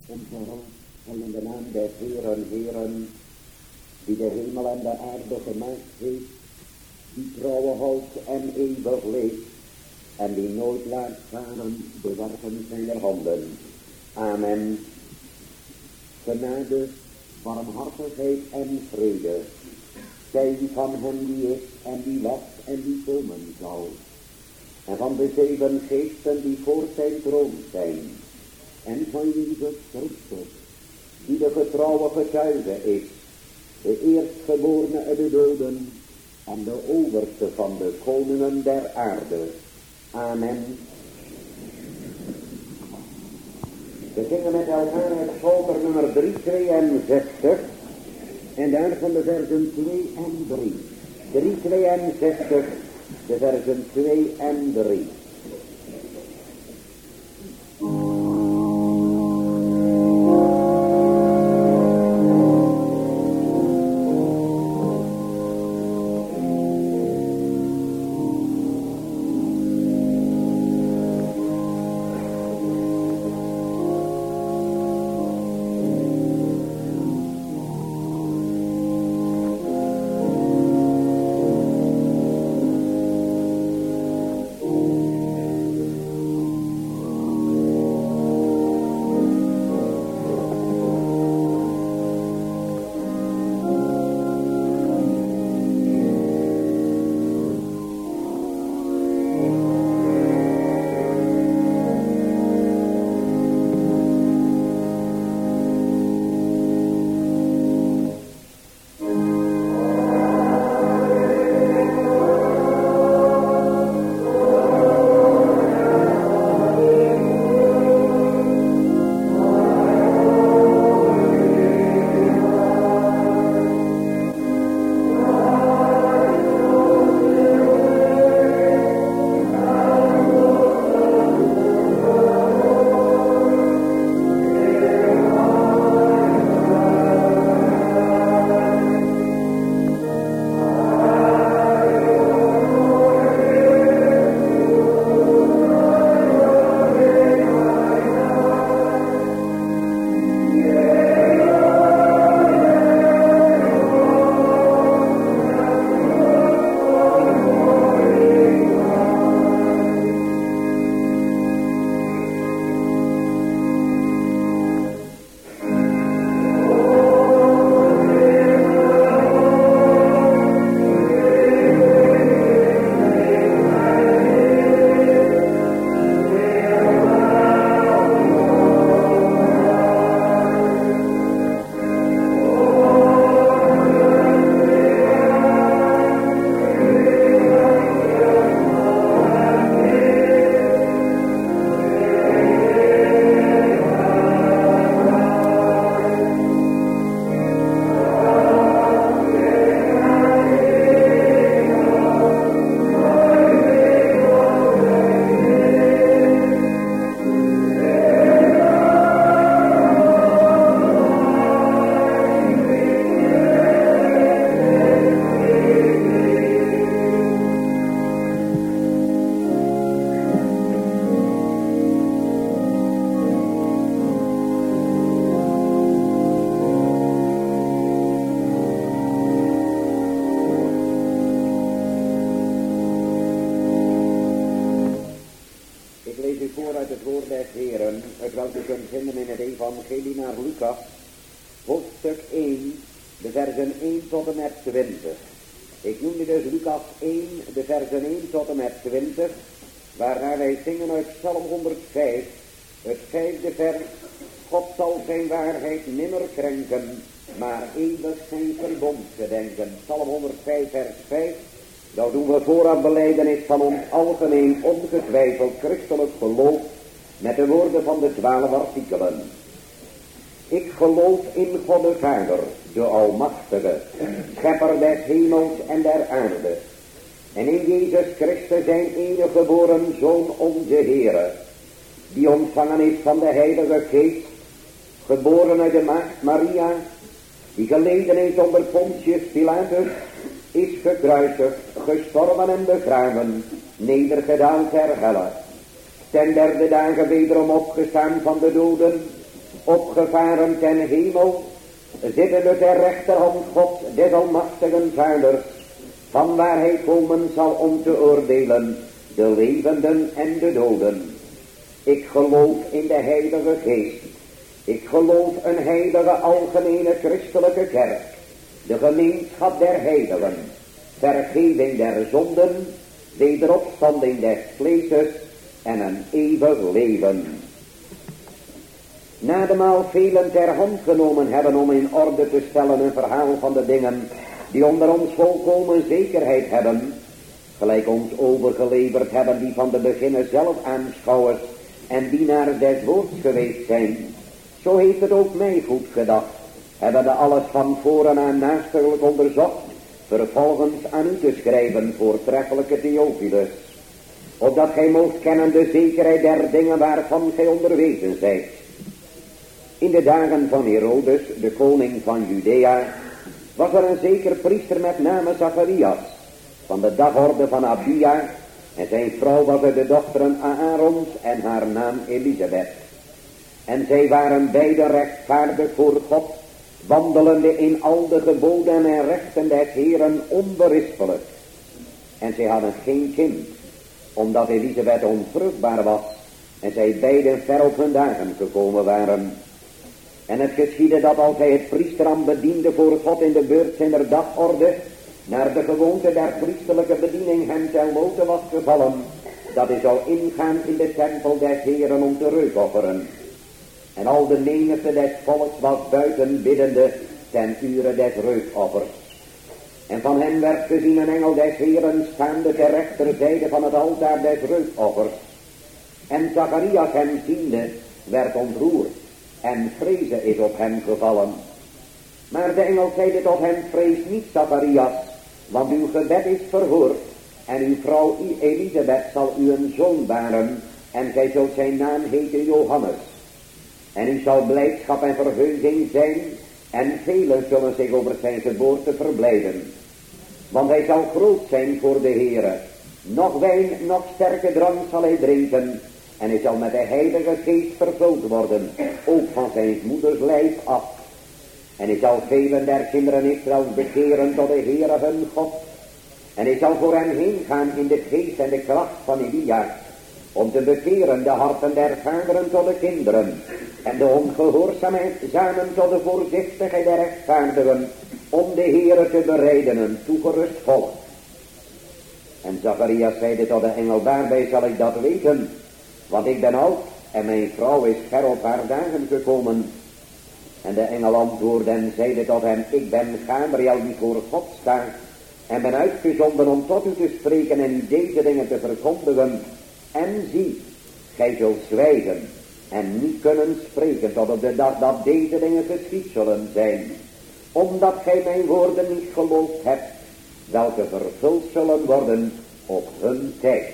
Onze hulp en in de naam des Heeren, Heeren, die de hemel en de aarde gemaakt heeft, die trouwe houdt en eeuwig leeft, en die nooit laat varen de werken zijner handen. Amen. Genade, barmhartigheid en vrede, zij van hem die is en die was en die komen zal, en van de 7 geesten die voor zijn troon zijn, en van Jezus Christus, die de getrouwe getuige is, de eerstgeborene uit de doden, en de overste van de koningen der aarde. Amen. We zingen met elkaar het psalter nummer 362, en daarvan de versen 2 en 3. 362, de versen 2 en 3. Evangelie naar Lucas, hoofdstuk 1, de versen 1 tot en met 20. Ik noemde dus Lucas 1, de versen 1 tot en met 20, waarna wij zingen uit Psalm 105, het 5e vers. God zal zijn waarheid nimmer krenken, maar eeuwig zijn verbond gedenken. Psalm 105 vers 5. Dat doen we vooraf belijdenis van ons algemeen ongetwijfeld christelijk geloof met de woorden van de 12 artikelen. Ik geloof in God de Vader, de Almachtige, schepper des hemels en der aarde. En in Jezus Christus zijn enige geboren Zoon onze Heere, die ontvangen is van de Heilige Geest, geboren uit de maagd Maria, die geleden is onder Pontius Pilatus, is gekruisigd, gestorven en begraven, nedergedaald ter helle, ten derde dagen wederom opgestaan van de doden, opgevaren ten hemel, zittende ter rechterhand God des almachtigen Vaders, van waar hij komen zal om te oordelen de levenden en de doden. Ik geloof in de Heilige Geest. Ik geloof een heilige algemene christelijke kerk, de gemeenschap der heiligen, vergeving der zonden, wederopstanding des vleeses en een eeuwig leven. Nademaal velen ter hand genomen hebben om in orde te stellen een verhaal van de dingen die onder ons volkomen zekerheid hebben, gelijk ons overgeleverd hebben die van de beginnen zelf aanschouwers en dienaars des woords geweest zijn. Zo heeft het ook mij goed gedacht, hebbende alles van voren aan naarstiglijk onderzocht, vervolgens aan u te schrijven, voortreffelijke Theophilus, opdat gij moogt kennen de zekerheid der dingen waarvan gij onderwezen zijt. In de dagen van Herodes, de koning van Judea, was er een zeker priester met name Zacharias, van de dagorde van Abia, en zijn vrouw was de dochteren Aarons en haar naam Elisabeth. En zij waren beide rechtvaardig voor God, wandelende in al de geboden en rechten des Heeren onberispelijk. En zij hadden geen kind, omdat Elisabeth onvruchtbaar was, en zij beiden ver op hun dagen gekomen waren. En het geschiedde dat als hij het priesterambt bediende voor God in de beurt zijner dagorde, naar de gewoonte der priesterlijke bediening hem ten lote was gevallen, dat hij zou ingaan in de tempel des Heeren om te reukofferen. En al de menigte des volks was buiten biddende ten ure des reukoffers. En van hem werd gezien een engel des Heeren staande ter rechterzijde van het altaar des reukoffers. En Zacharias hem ziende, werd ontroerd, en vreze is op hem gevallen. Maar de engel zeide tot hem: vrees niet, Zacharias, want uw gebed is verhoord, en uw vrouw Elisabeth zal u een zoon baren, en gij zult zijn naam heten Johannes. En u zal blijdschap en verheuging zijn, en velen zullen zich over zijn geboorte verblijden. Want hij zal groot zijn voor de Heere. Nog wijn, nog sterke drank zal hij drinken, en hij zal met de Heilige Geest vervuld worden, ook van zijn moeders lijf af. En hij zal velen der kinderen Israëls bekeren tot de Heere hun God. En hij zal voor hen heen gaan in de geest en de kracht van Elia, om te bekeren de harten der vaderen tot de kinderen, en de ongehoorzamen tot de voorzichtigheid der rechtvaardigen, om de Heere te bereiden een toegerust volk. En Zacharias zeide tot de engel: daarbij zal ik dat weten, want ik ben oud en mijn vrouw is ver op haar dagen gekomen. En de engel antwoordde en zeide tot hem: ik ben Gabriel die voor God staat, en ben uitgezonden om tot u te spreken en u deze dingen te verkondigen. En zie, gij zult zwijgen en niet kunnen spreken tot op de dag dat deze dingen geschied zullen zijn, omdat gij mijn woorden niet geloofd hebt, welke vervuld zullen worden op hun tijd.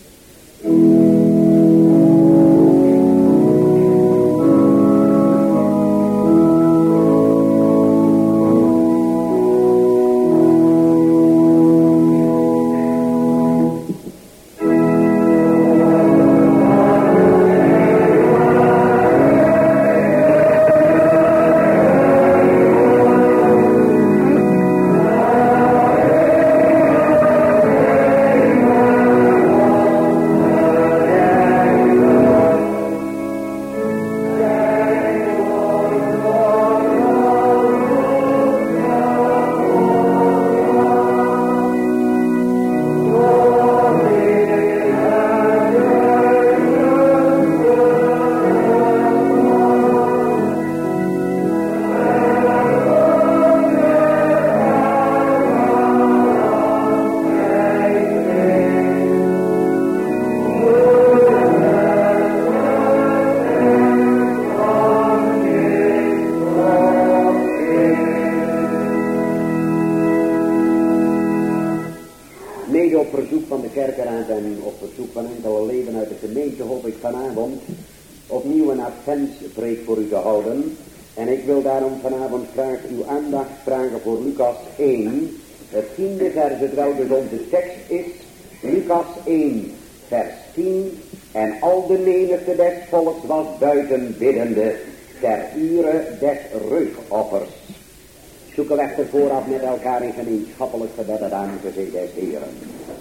Adventspreek voor u te houden. En ik wil daarom vanavond graag uw aandacht vragen voor Lucas 1, het 10e vers, terwijl dus onze tekst is Lucas 1, vers 10. En al de menigte des volks was buiten biddende ter ure des reugoffers. Zoeken we echter vooraf met elkaar in gemeenschappelijk gebed het aangezicht des Heeren.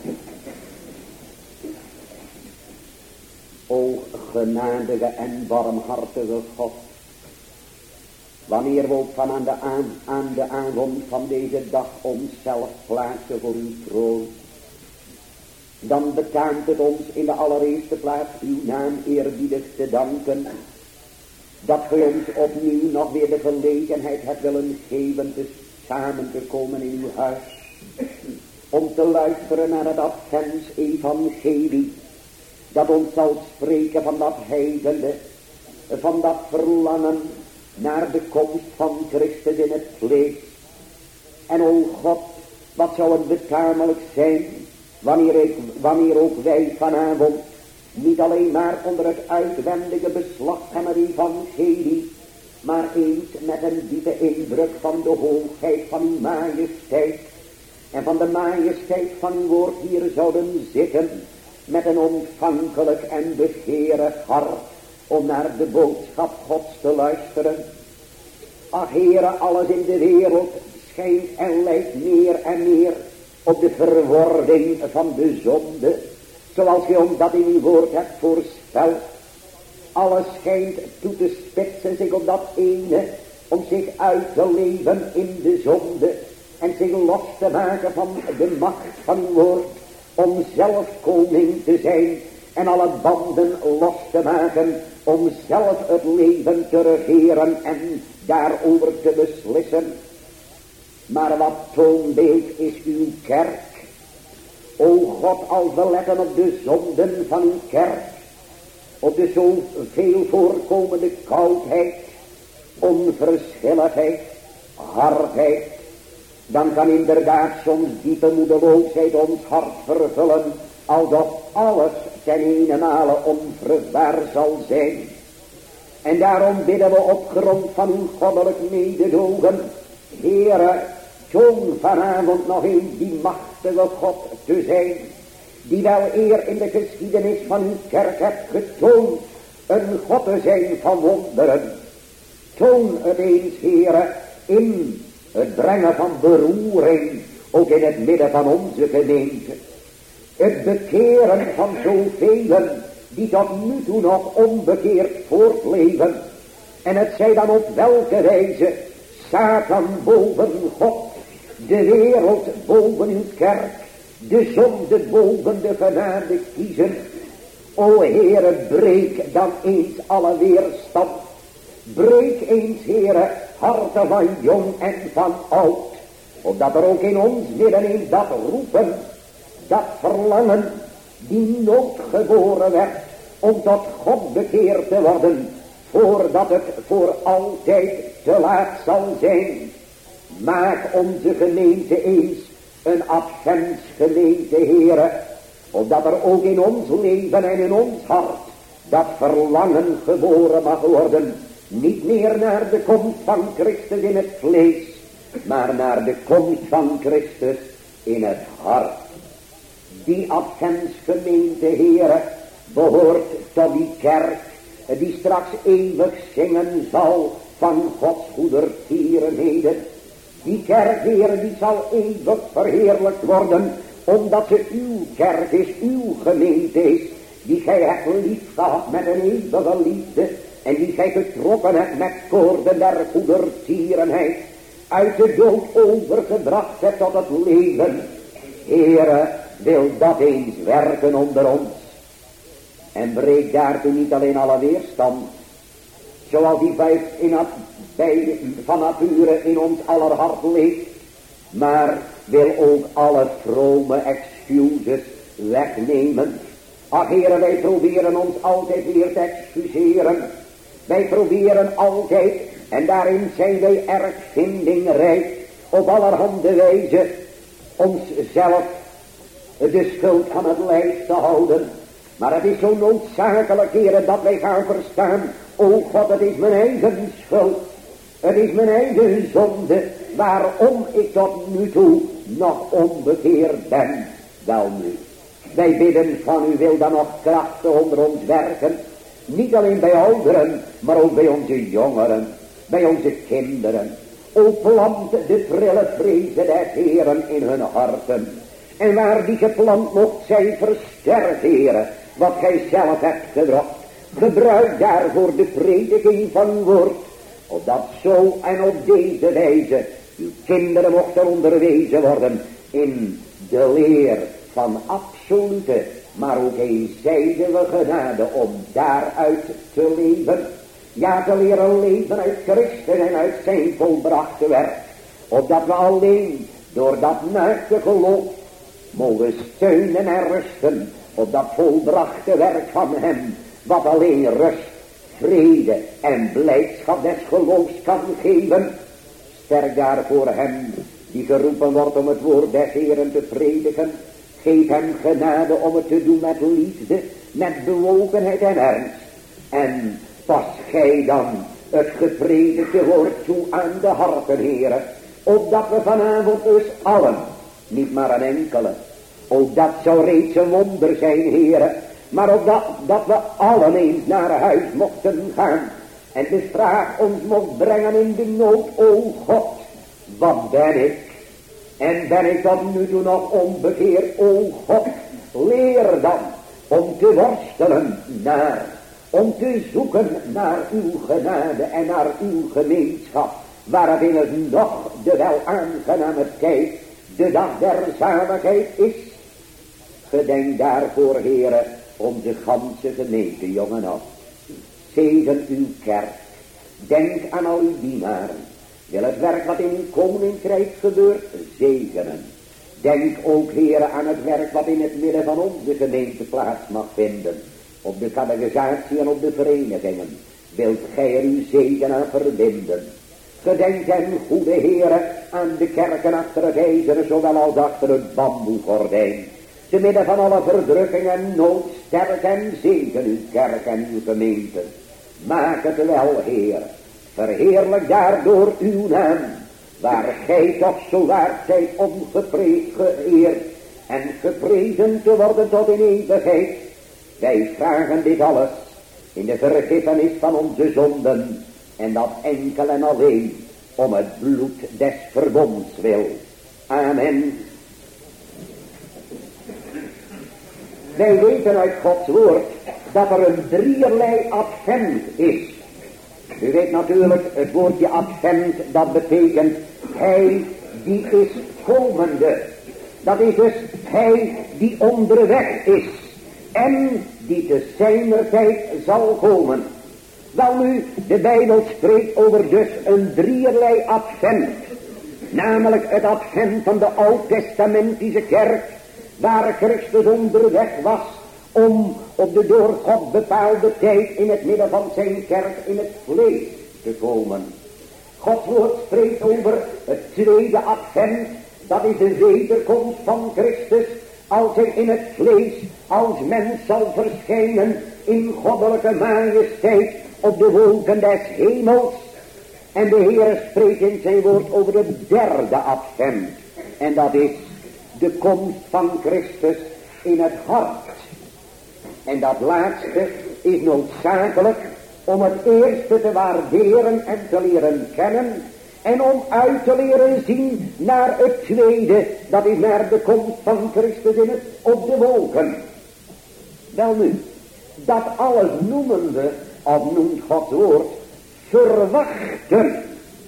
O genadige en barmhartige God, wanneer we ook van aan de aankomst van deze dag onszelf plaatsen voor uw troon, dan betaamt het ons in de allereerste plaats uw naam eerbiedig te danken, dat gij ons opnieuw nog weer de gelegenheid hebt willen geven samen te komen in uw huis, om te luisteren naar het advents-evangelie, dat ons zal spreken van dat heidende, van dat verlangen naar de komst van Christus in het vlees. En o God, wat zou het betamelijk zijn, wanneer ook wij vanavond niet alleen maar onder het uitwendige beslag van het evangelie, maar eens met een diepe indruk van de hoogheid van uw majesteit en van de majesteit van uw woord hier zouden zitten, met een ontvankelijk en begeerig hart om naar de boodschap Gods te luisteren. Ach Heere, alles in de wereld schijnt en lijkt meer en meer op de verwording van de zonde, zoals gij ons dat in uw woord hebt voorspeld. Alles schijnt toe te spitsen zich op dat ene, om zich uit te leven in de zonde en zich los te maken van de macht van uw woord, om zelf koning te zijn en alle banden los te maken, om zelf het leven te regeren en daarover te beslissen. Maar wat toonbeeld is uw kerk? O God, als we letten op de zonden van uw kerk, op de zoveel voorkomende koudheid, onverschilligheid, hardheid, dan kan inderdaad soms diepe moedeloosheid ons hart vervullen, alsof alles ten eenenmale onvruchtbaar zal zijn. En daarom bidden we op grond van uw goddelijk mededogen, Heere, toon vanavond nog eens die machtige God te zijn, die wel eer in de geschiedenis van uw kerk hebt getoond een God te zijn van wonderen. Toon het eens, Heere, in het brengen van beroering, ook in het midden van onze gemeente. Het bekeren van zoveel die tot nu toe nog onbekeerd voortleven. En het zij dan op welke wijze Satan boven God, de wereld boven uw kerk, de zonde boven de genade kiezen. O Heere, breek dan eens alle weerstand. Breek eens, Heere, harten van jong en van oud, opdat er ook in ons midden eens dat roepen, dat verlangen, die nood geboren werd, om tot God bekeerd te worden, voordat het voor altijd te laat zal zijn. Maak onze gemeente eens een adventsgemeente, Heere, opdat er ook in ons leven en in ons hart dat verlangen geboren mag worden, niet meer naar de komst van Christus in het vlees, maar naar de komst van Christus in het hart. Die adventsgemeente, Heere, behoort tot die kerk die straks eeuwig zingen zal van Gods goedertierenheden. Die kerk, Heere, die zal eeuwig verheerlijkt worden, omdat ze uw kerk is, uw gemeente is, die gij hebt lief gehad met een eeuwige liefde, en die gij getrokken hebt met koorden der goedertierenheid, uit de dood overgebracht hebt tot het leven. Heere, wil dat eens werken onder ons. En breek daartoe niet alleen alle weerstand, zoals die van nature in ons aller hart leeft, maar wil ook alle vrome excuses wegnemen. Ach Heere, wij proberen ons altijd weer te excuseren. Wij proberen altijd, en daarin zijn wij erg vindingrijk, op allerhande wijze onszelf de schuld van het lijf te houden. Maar het is zo noodzakelijk, Heere, dat wij gaan verstaan, o God, het is mijn eigen schuld. Het is mijn eigen zonde, waarom ik tot nu toe nog onbekeerd ben. Wel nu, wij bidden van u, wil dan nog krachtig onder ons werken. Niet alleen bij ouderen, maar ook bij onze jongeren, bij onze kinderen. O plant de prille vrezen des Heeren in hun harten. En waar die geplant mocht zijn, versterk, Heere, wat gij zelf hebt gebracht. Gebruik daarvoor de prediking van uw woord, opdat zo en op deze wijze uw kinderen mochten onderwezen worden in de leer van absolute, maar ook eenzijdige genade om daaruit te leven. Ja, te leren leven uit Christus en uit zijn volbrachte werk. Opdat we alleen door dat naakte geloof mogen steunen en rusten op dat volbrachte werk van hem, wat alleen rust, vrede en blijdschap des geloofs kan geven. Sterk daarvoor hem die geroepen wordt om het woord des Heeren te prediken. Geef hem genade om het te doen met liefde, met bewogenheid en ernst. En pas gij dan het gepredikte woord toe aan de harten, Heere, opdat we vanavond dus allen, niet maar een enkele, ook dat zou reeds een wonder zijn, Heere, maar opdat dat we allen eens naar huis mochten gaan en de vraag ons mocht brengen in de nood: o God, wat ben ik? En ben ik tot nu toe nog onbekeerd? O God, leer dan om te worstelen om te zoeken naar uw genade en naar uw gemeenschap, waarin het nog de wel aangename tijd, de dag der zaligheid is. Gedenk daarvoor, Heere, onze ganse gemeente, jongen af. Zegen uw kerk. Denk aan al uw dienaren. Wil het werk wat in uw koninkrijk gebeurt zegenen. Denk ook, Heere, aan het werk wat in het midden van onze gemeente plaats mag vinden. Op de catechisatie en op de verenigingen. Wilt gij er uw zegen aan verbinden. Gedenk hen, goede Heere, aan de kerken achter het ijzeren, zowel als achter het bamboegordijn. Te midden van alle verdrukking en nood, sterk en zegen uw kerk en uw gemeente. Maak het wel, Heer. Verheerlijk daardoor uw naam, waar gij toch zo waard zijt om geëerd en geprezen te worden tot in eeuwigheid. Wij vragen dit alles in de vergiffenis van onze zonden, en dat enkel en alleen om het bloed des verbonds wil. Amen. Wij weten uit Gods woord dat er een drieërlei advent is. U weet natuurlijk, het woordje advent, dat betekent hij die is komende. Dat is dus hij die onderweg is en die te zijner tijd zal komen. Welnu, de Bijbel spreekt over dus een drieërlei advent. Namelijk het advent van de oud-testamentische kerk, waar Christus onderweg was om op de door God bepaalde tijd in het midden van zijn kerk in het vlees te komen. Gods woord spreekt over het tweede advent, dat is de wederkomst van Christus, als hij in het vlees als mens zal verschijnen in goddelijke majesteit op de wolken des hemels. En de Heer spreekt in zijn woord over het derde advent, en dat is de komst van Christus in het hart. En dat laatste is noodzakelijk om het eerste te waarderen en te leren kennen, en om uit te leren zien naar het tweede, dat is naar de komst van Christus op de wolken. Welnu, dat alles noemen we, of noemt Gods woord, verwachten.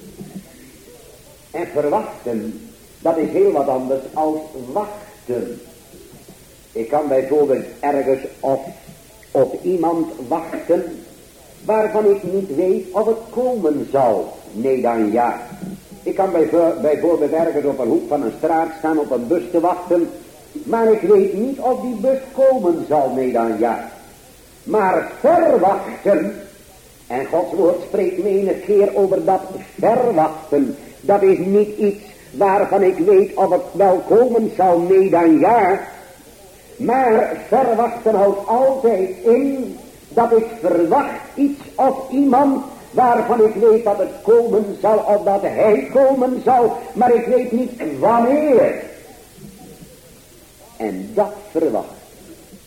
En verwachten, dat is heel wat anders als wachten. Ik kan bijvoorbeeld ergens op iemand wachten waarvan ik niet weet of het komen zal. Nee dan ja. Ik kan bijvoorbeeld ergens op een hoek van een straat staan op een bus te wachten, maar ik weet niet of die bus komen zal. Nee dan ja. Maar verwachten, en Gods woord spreekt menig keer over dat verwachten, dat is niet iets waarvan ik weet of het wel komen zal. Nee dan ja. Maar verwachten houdt altijd in dat ik verwacht iets of iemand waarvan ik weet dat het komen zal of dat hij komen zal, maar ik weet niet wanneer. En dat verwacht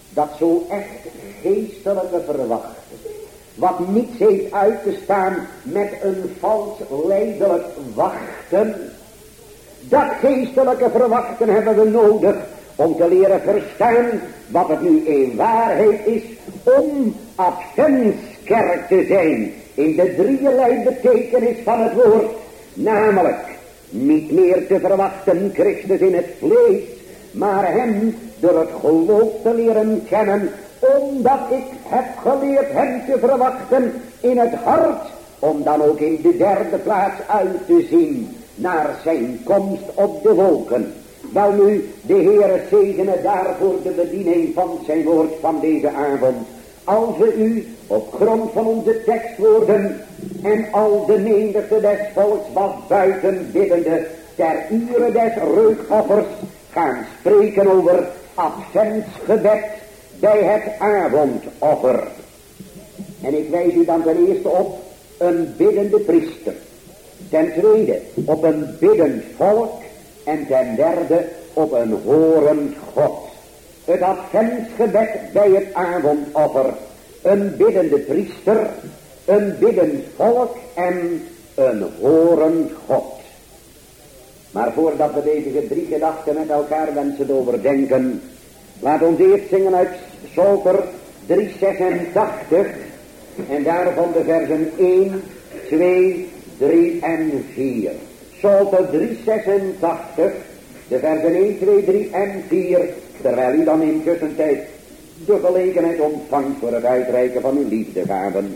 dat zo echt geestelijke verwachting, wat niets heeft uit te staan met een vals lijdelijk wachten, dat geestelijke verwachten hebben we nodig om te leren verstaan wat het nu in waarheid is om adventskerk te zijn in de drieërlei betekenis van het woord, namelijk niet meer te verwachten Christus in het vlees, maar hem door het geloof te leren kennen, omdat ik heb geleerd hem te verwachten in het hart, om dan ook in de derde plaats uit te zien naar zijn komst op de wolken. Wel nu, de Heere zegene daarvoor de bediening van zijn woord van deze avond. Als we u op grond van onze tekstwoorden en al de menigte des volks was buiten biddende ter ure des reukoffers gaan spreken over adventsgebed bij het avondoffer. En ik wijs u dan ten eerste op een biddende priester. Ten tweede op een biddend volk. En ten derde op een horend God. Het adventsgebed bij het avondoffer. Een biddende priester. Een biddend volk en een horend God. Maar voordat we deze drie gedachten met elkaar wensen te overdenken, laat ons eerst zingen uit Psalter 386 en daarvan de versen 1, 2, 3 en 4. Psalter 386, de versen 1, 2, 3 en 4, terwijl u dan in tussentijd de gelegenheid ontvangt voor het uitreiken van uw liefdegaven.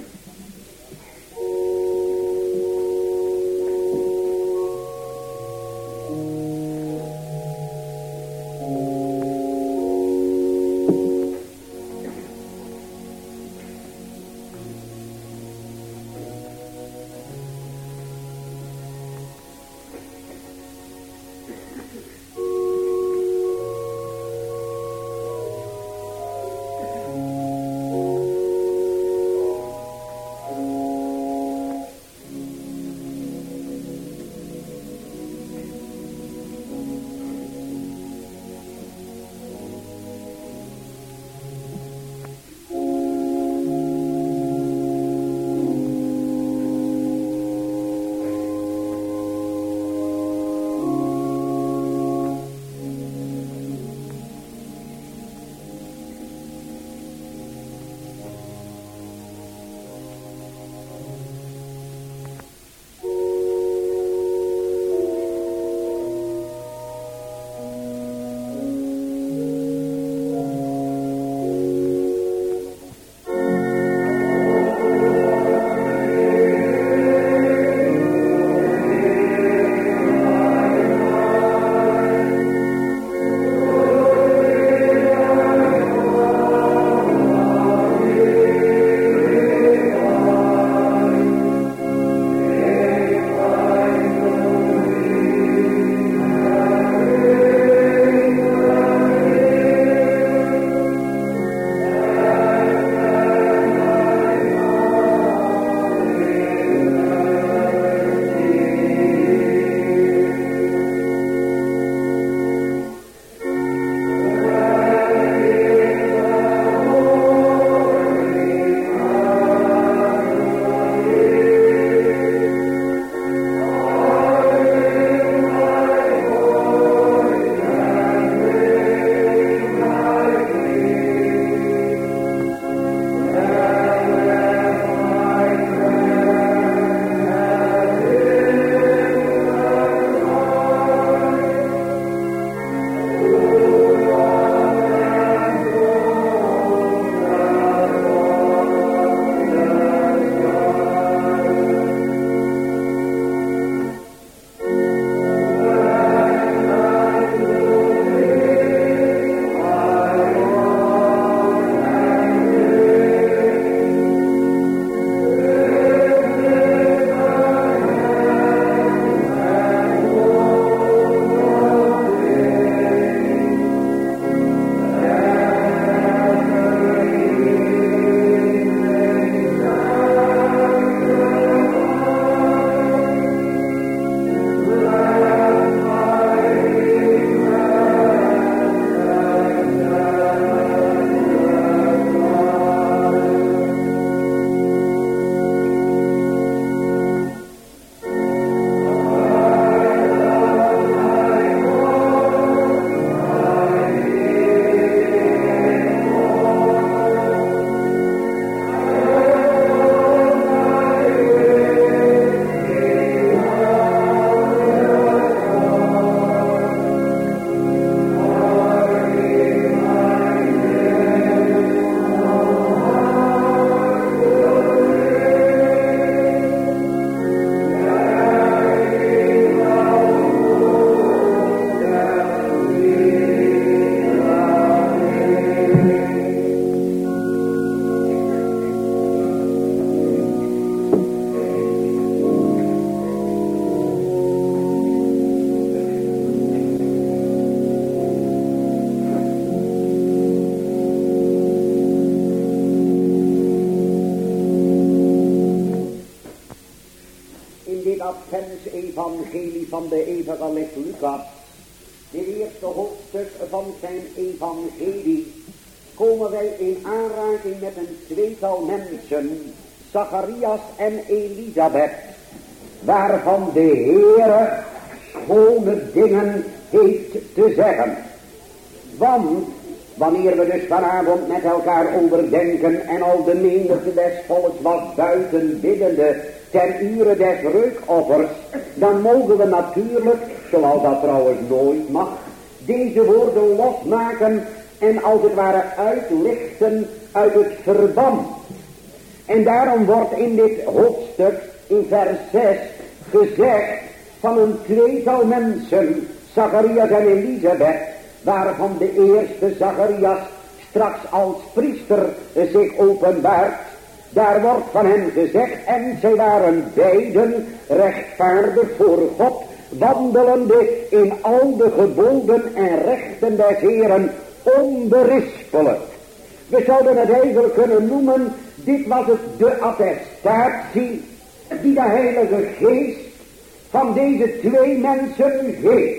dit advents-evangelie van de evangelist Lucas, dit eerste hoofdstuk van zijn evangelie, komen wij in aanraking met een tweetal mensen, Zacharias en Elisabeth, waarvan de Heere schone dingen heeft te zeggen. Want wanneer we dus vanavond met elkaar overdenken en al de menigte des volks was buiten biddende ten ure des reukoffers, dan mogen we natuurlijk, zoals dat trouwens nooit mag, deze woorden losmaken en als het ware uitlichten uit het verband. En daarom wordt in dit hoofdstuk in vers 6 gezegd van een tweetal mensen, Zacharias en Elisabeth, waarvan de eerste Zacharias straks als priester zich openbaart. Daar wordt van hem gezegd, en zij waren beiden rechtvaardig voor God, wandelende in al de geboden en rechten des Heeren, onberispelijk. We zouden het eigenlijk kunnen noemen, dit was het de attestatie die de Heilige Geest van deze twee mensen geeft.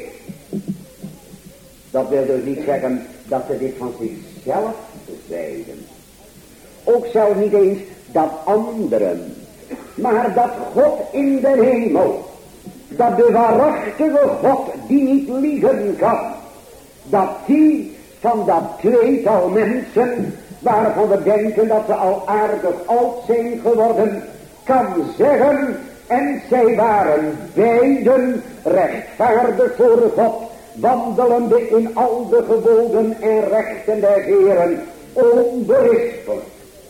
Dat wil dus niet zeggen dat ze dit van zichzelf zeiden. Ook zelfs niet eens dat anderen. Maar dat God in de hemel, dat de waarachtige God die niet liegen kan, dat die van dat tweetal mensen, waarvan we denken dat ze al aardig oud zijn geworden, kan zeggen, en zij waren beiden rechtvaardig voor God, wandelende in al de geboden en rechten der Heeren, onberispelijk.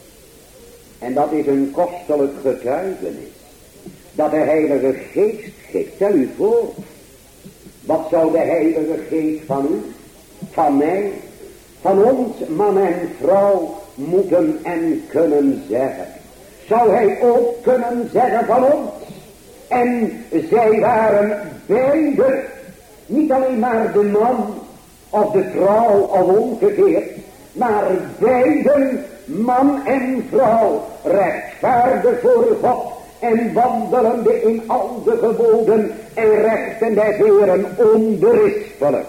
En dat is een kostelijk getuigenis, dat de Heilige Geest geeft. Stel u voor, wat zou de Heilige Geest van u, van mij, van ons, man en vrouw, moeten en kunnen zeggen? Zou hij ook kunnen zeggen van ons? En zij waren beide, niet alleen maar de man of de vrouw of omgekeerd, maar beiden, man en vrouw, rechtvaardig voor God en wandelende in al de geboden en rechten des Heeren, onberispelijk.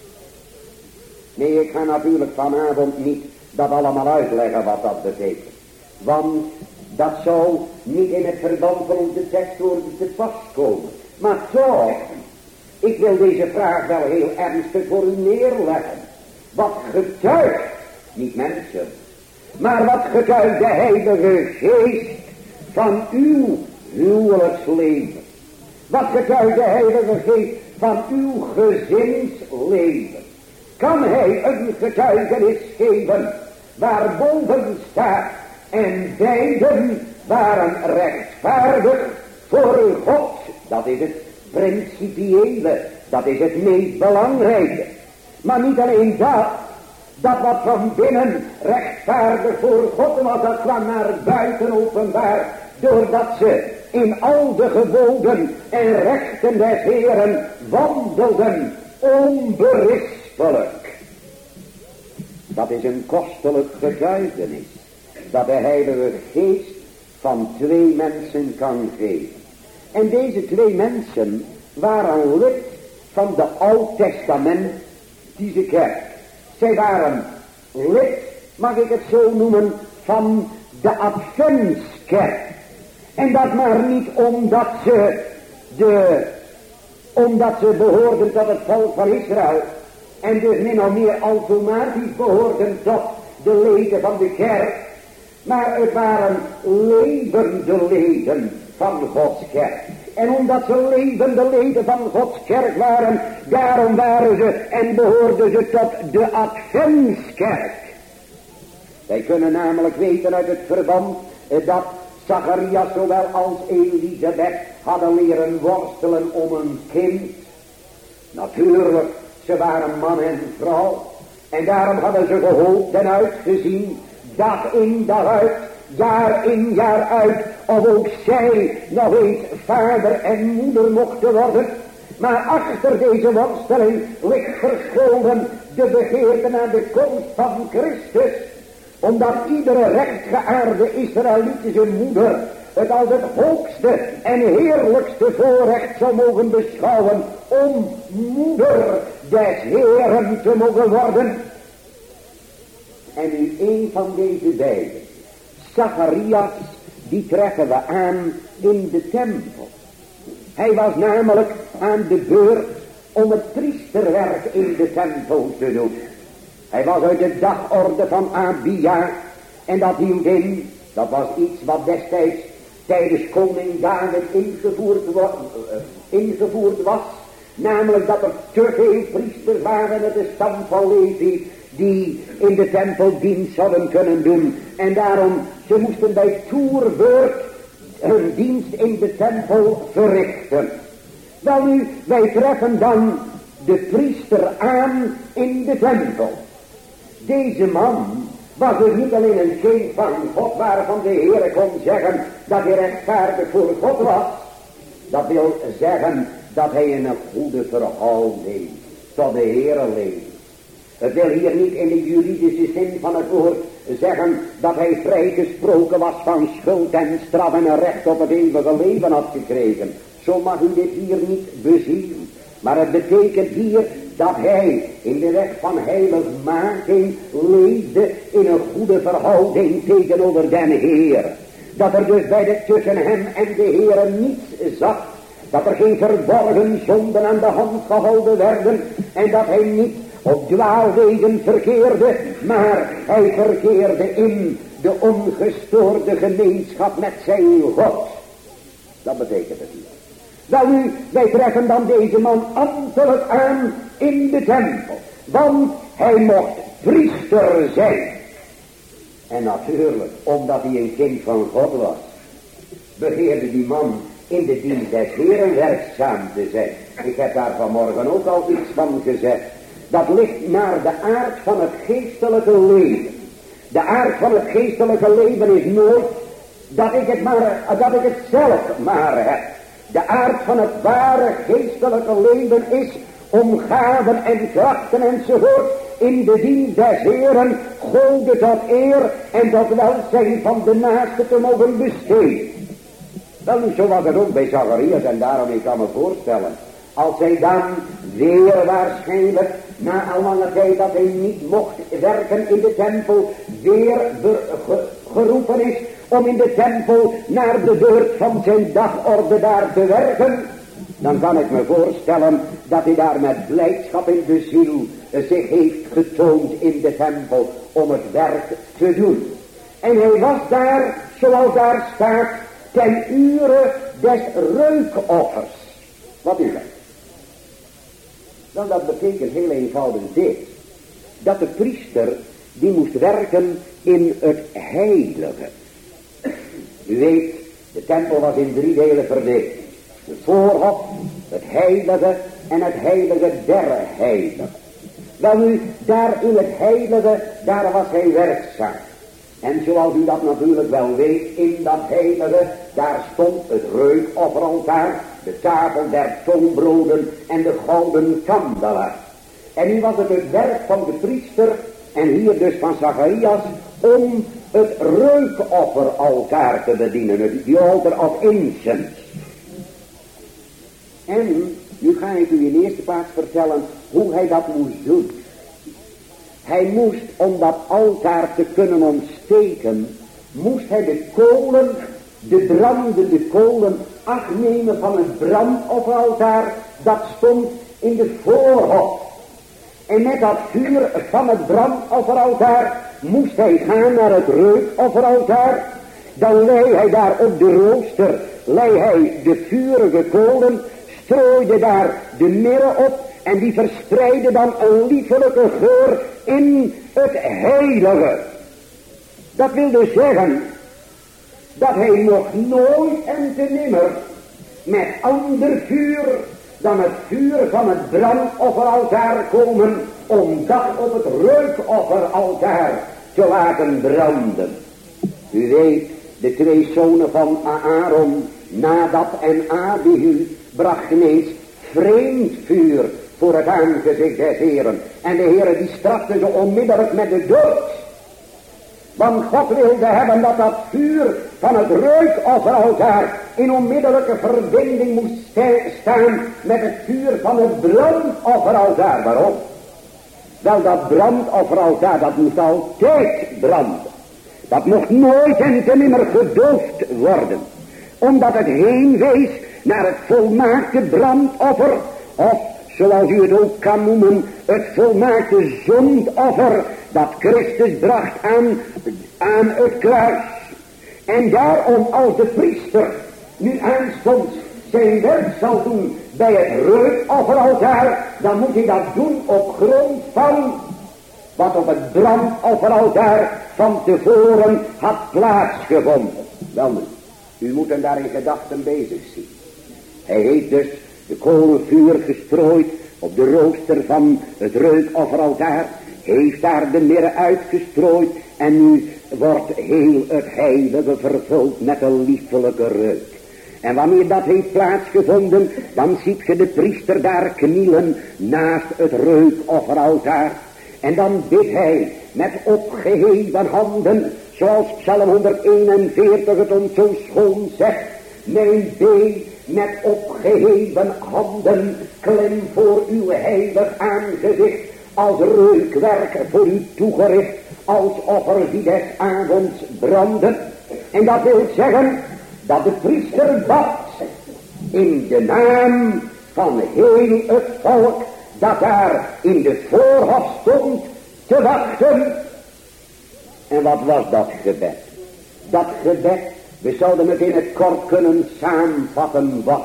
Nee, ik ga natuurlijk vanavond niet dat allemaal uitleggen wat dat betekent. Want dat zou niet in het verband van onze tekstwoorden te pas komen. Maar toch, ik wil deze vraag wel heel ernstig voor u neerleggen. Wat getuigt, niet mensen, maar wat getuigt de Heilige Geest van uw huwelijksleven? Wat getuigt de Heilige Geest van uw gezinsleven? Kan hij een getuigenis geven waarboven staat, en beiden waren rechtvaardig voor God? Dat is het principiële, dat is het meest belangrijke. Maar niet alleen dat wat van binnen rechtvaardig voor God was, dat kwam naar buiten openbaar, doordat ze in al de geboden en rechten des Heeren wandelden, onberispelijk. Dat is een kostelijk getuigenis, dat de Heilige Geest van twee mensen kan geven. En deze twee mensen waren lid van de Oud-testamentische kerk. Zij waren lid, mag ik het zo noemen, van de Adventskerk. En dat maar niet omdat ze behoorden tot het volk van Israël, en dus min of meer automatisch behoorden tot de leden van de kerk, maar het waren levende leden van Gods kerk. En omdat ze levende leden van Gods kerk waren, daarom waren ze en behoorden ze tot de Adventskerk. Wij kunnen namelijk weten uit het verband dat Zacharias zowel als Elisabeth hadden leren worstelen om een kind. Natuurlijk, ze waren man en vrouw. En daarom hadden ze gehoopt en uitgezien, dag in dag uit, jaar in jaar uit, of ook zij nog eens vader en moeder mochten worden. Maar achter deze worsteling ligt verscholen de begeerte naar de komst van Christus. Omdat iedere rechtgeaarde Israëlitische moeder het als het hoogste en heerlijkste voorrecht zou mogen beschouwen om moeder des Heeren te mogen worden. En nu een van deze beiden, Zacharias, die treffen we aan in de tempel. Hij was namelijk aan de beurt om het priesterwerk in de tempel te doen. Hij was uit de dagorde van Abia en dat hield in, dat was iets wat destijds tijdens koning David ingevoerd was. Namelijk dat er te veel priesters waren uit de stam van Levi die in de tempel dienst zouden kunnen doen. En daarom, ze moesten bij toerbeurt hun dienst in de tempel verrichten. Wel nu, wij treffen dan de priester aan in de tempel. Deze man was dus niet alleen een kind van God waarvan de Heer kon zeggen dat hij rechtvaardig voor God was. Dat wil zeggen dat hij in een goede verhouding tot de Heer leefde. Het wil hier niet in de juridische zin van het woord zeggen dat hij vrijgesproken was van schuld en straf en een recht op het eeuwige leven had gekregen. Zo mag u dit hier niet bezien. Maar het betekent hier dat hij in de weg van heiligmaking leefde in een goede verhouding tegenover den Heer. Dat er dus tussen hem en de Heer niets zat. Dat er geen verborgen zonden aan de hand gehouden werden. En dat hij niet op dwaalwegen verkeerde, maar hij verkeerde in de ongestoorde gemeenschap met zijn God. Dat betekent het hier. Wel nu, wij treffen dan deze man ambtelijk aan in de tempel. Want hij mocht priester zijn. En natuurlijk, omdat hij een kind van God was, begeerde die man in de dienst des Heeren werkzaam te zijn. Ik heb daar vanmorgen ook al iets van gezegd. Dat ligt naar de aard van het geestelijke leven. De aard van het geestelijke leven is nooit dat ik het zelf maar heb. De aard van het ware geestelijke leven is om gaven en krachten enzovoort in de dienst des Heeren Gode tot eer en tot welzijn van de naaste te mogen besteden. Wel, zo was het ook bij Zacharias en daarom ik kan me voorstellen. Als hij dan weer waarschijnlijk na een lange tijd dat hij niet mocht werken in de tempel weer geroepen is om in de tempel naar de beurt van zijn dagorde daar te werken, dan kan ik me voorstellen dat hij daar met blijdschap in de ziel zich heeft getoond in de tempel om het werk te doen. En hij was daar, zoals daar staat, ten ure des reukoffers. Wat is dat? Nou, dat betekent heel eenvoudig dit. Dat de priester, die moest werken in het heilige. U weet, de tempel was in 3 delen verdeeld. De voorhof, het heilige en het heilige der heiligen. Wel nu, daar in het heilige, daar was hij werkzaam. En zoals u dat natuurlijk wel weet, in dat heilige, daar stond het reukofferaltaar, de tafel der toonbroden en de gouden kandelaar. En nu was het werk van de priester, en hier dus van Zacharias, om het reukofferaltaar te bedienen, the altar of incense. En nu ga ik u in eerste plaats vertellen hoe hij dat moest doen. Hij moest, om dat altaar te kunnen ontsteken, moest hij de kolen, de brandende kolen, afnemen van het brandofferaltaar, dat stond in de voorhof. En met dat vuur van het brandofferaltaar moest hij gaan naar het reukofferaltaar. Dan lei hij daar op de rooster, lei hij de vurige kolen, strooide daar de mirre op en die verspreidde dan een liefelijke geur in het heilige. Dat wil dus zeggen dat hij nog nooit en te nimmer met ander vuur dan het vuur van het brandofferaltaar komen om dat op het reukofferaltaar te laten branden. U weet, de 2 zonen van Aaron, Nadab en Abihu, brachten eens vreemd vuur voor het aangezicht des Heren. En de Heere die strafte ze onmiddellijk met de dood. Want God wilde hebben dat dat vuur van het reukofferaltaar in onmiddellijke verbinding moest staan met het vuur van het brandofferaltaar. Waarom? Wel, dat brandofferaltaar, dat moest altijd branden. Dat mocht nooit en te nimmer gedoofd worden. Omdat het heen wees naar het volmaakte brandoffer. Of, zoals u het ook kan noemen, het volmaakte zondoffer dat Christus bracht aan het kruis. En daarom, als de priester nu aanstonds zijn werk zal doen bij het reukofferaltaar, dan moet hij dat doen op grond van wat op het brandofferaltaar van tevoren had plaatsgevonden. Wel nu, u moet hem daar in gedachten bezig zien. Hij heeft dus de kolenvuur gestrooid op de rooster van het reukofferaltaar, heeft daar de mirre uitgestrooid en nu wordt heel het heilige vervuld met een liefelijke reuk. En wanneer dat heeft plaatsgevonden, dan ziet je de priester daar knielen naast het reukofferaltaar. En dan bidt hij met opgeheven handen, zoals Psalm 141 het ons zo schoon zegt. Mijn been met opgeheven handen, klim voor uw heilig aangezicht, als reukwerk voor u toegericht, als offer die des avonds branden. En dat wil zeggen dat de priester bad in de naam van heel het volk dat daar in de voorhof stond te wachten. En wat was dat gebed? Dat gebed, we zouden het in het kort kunnen samenvatten, was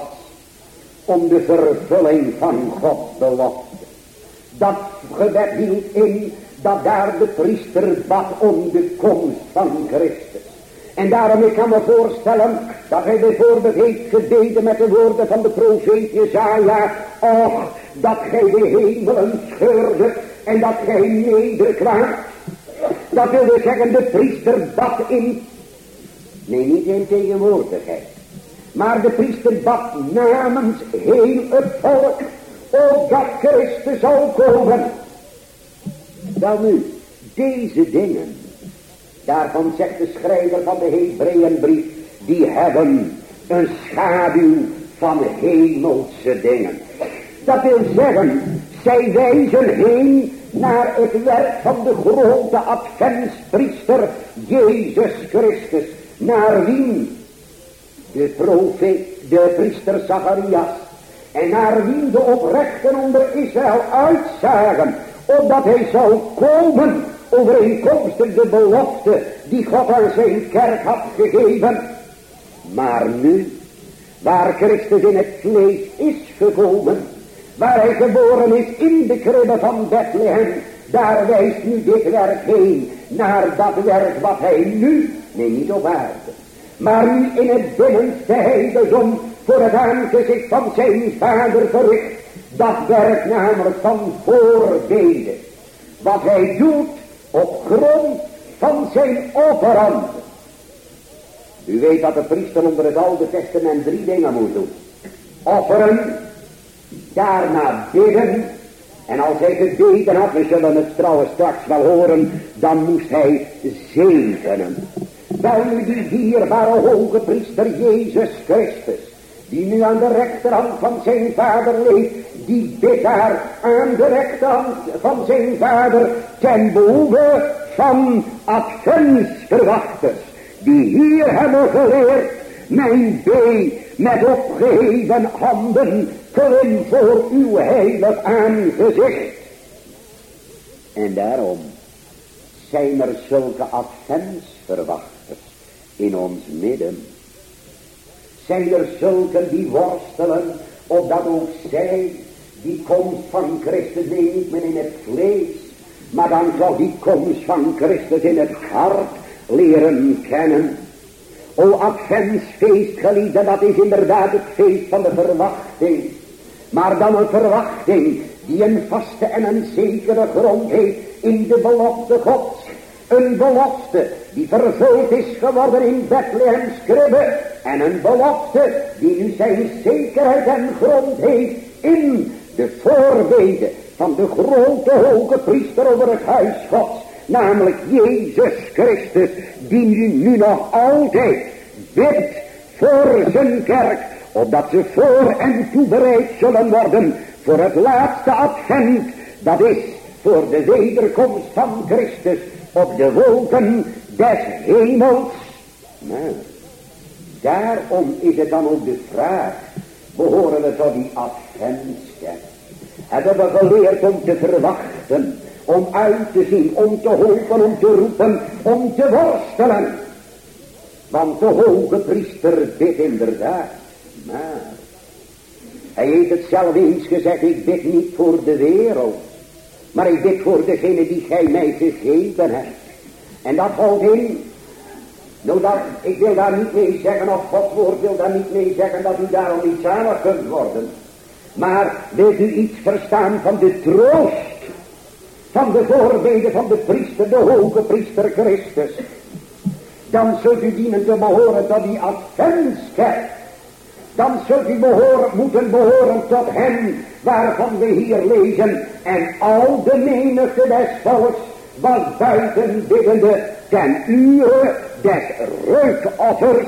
om de vervulling van Gods belofte. Dat gebed hield in dat daar de priester bad om de komst van Christus. En daarom, ik kan me voorstellen dat hij bijvoorbeeld heeft gebeden met de woorden van de profeet Jesaja. Och, dat gij de hemelen scheurde en dat gij nederkwaamt. Dat wil dus zeggen, de priester bad in, nee, niet in tegenwoordigheid, maar de priester bad namens heel het volk, opdat Christus zou komen. Wel nu, deze dingen, daarvan zegt de schrijver van de Hebreeënbrief, die hebben een schaduw van hemelse dingen. Dat wil zeggen, zij wijzen heen naar het werk van de grote adventspriester Jezus Christus, naar wien de priester Zacharias en naar wien de oprechten onder Israël uitzagen, opdat hij zou komen overeenkomstig de belofte die God aan zijn kerk had gegeven. Maar nu, waar Christus in het vlees is gekomen, waar hij geboren is in de kribbe van Bethlehem, daar wijst nu dit werk heen naar dat werk wat hij nu, nee, niet op aarde, maar nu in het binnenste heiligdom voor het aangezicht van zijn Vader verricht. Dat werk namelijk van voorbeden, wat hij doet op grond van zijn offeranden. U weet dat de priester onder het Oude Testament 3 dingen moet doen: offeren, daarna bidden, en als hij gebeden had, we zullen het trouwens straks wel horen, dan moest hij zegenen. Wel nu, die dierbare hoge priester Jezus Christus, die nu aan de rechterhand van zijn Vader leeft, die bidt daar aan de rechterhand van zijn Vader ten behoeve van adventsverwachters, die hier hebben geleerd: mijn bee met opgeheven handen, klim voor uw heilig aangezicht. En daarom zijn er zulke adventsverwachters in ons midden. Zijn er zulken die worstelen, opdat ook zij die komst van Christus, nee, niet meer in het vlees, maar dan zal die komst van Christus in het hart leren kennen. O adventsfeest, geliefden, dat is inderdaad het feest van de verwachting. Maar dan een verwachting die een vaste en een zekere grond heeft in de belofte Gods. Een belofte die vervuld is geworden in Bethlehems kribbe. En een belofte die nu zijn zekerheid en grond heeft in de voorbeden van de grote hoge priester over het huis Gods. namelijk Jezus Christus, die nu nog altijd bidt voor zijn kerk, opdat ze voor en toe bereid zullen worden voor het laatste advent, dat is voor de wederkomst van Christus op de wolken des hemels. Maar daarom is het dan ook de vraag, behoren we tot die adventskerk? Hebben we geleerd om te verwachten, om uit te zien, om te hopen, om te roepen, om te worstelen? Want de hoge priester bidt inderdaad, maar hij heeft het zelf eens gezegd, ik bid niet voor de wereld, maar ik bid voor degene die gij mij gegeven hebt. En dat houdt in, nou dat, ik wil daar niet mee zeggen, of Gods woord wil daar niet mee zeggen, dat u daarom niet zalig kunt worden. Maar wilt u iets verstaan van de troost, van de voorbeden van de priester, de hoge priester Christus, dan zult u dienen te behoren tot die adventskerk. Dan zult u moeten behoren tot hem waarvan we hier lezen. En al de menigte des volks was buiten biddende ten uur des reukoffers.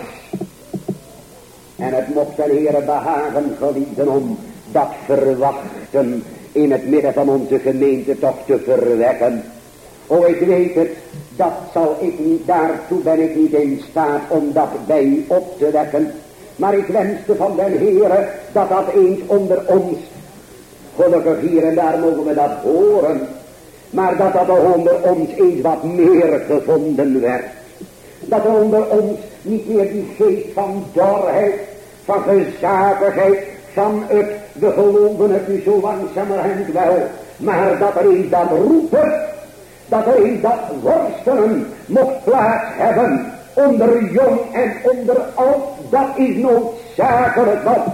En het mocht de Heere behagen, geliefden, om dat verwachten in het midden van onze gemeente toch te verwekken. O, ik weet het, dat zal ik niet, daartoe ben ik niet in staat om dat bij u op te wekken. Maar ik wenste van den Heere dat dat eens onder ons, gelukkig hier en daar mogen we dat horen, maar dat dat onder ons eens wat meer gevonden werd. Dat er onder ons niet meer die geest van dorheid, van gezapigheid, van het, we geloven het nu zo langzamerhand wel, maar dat er eens dat roepen, dat er eens dat worstelen mocht plaats hebben, onder jong en onder oud, dat is noodzakelijk wat.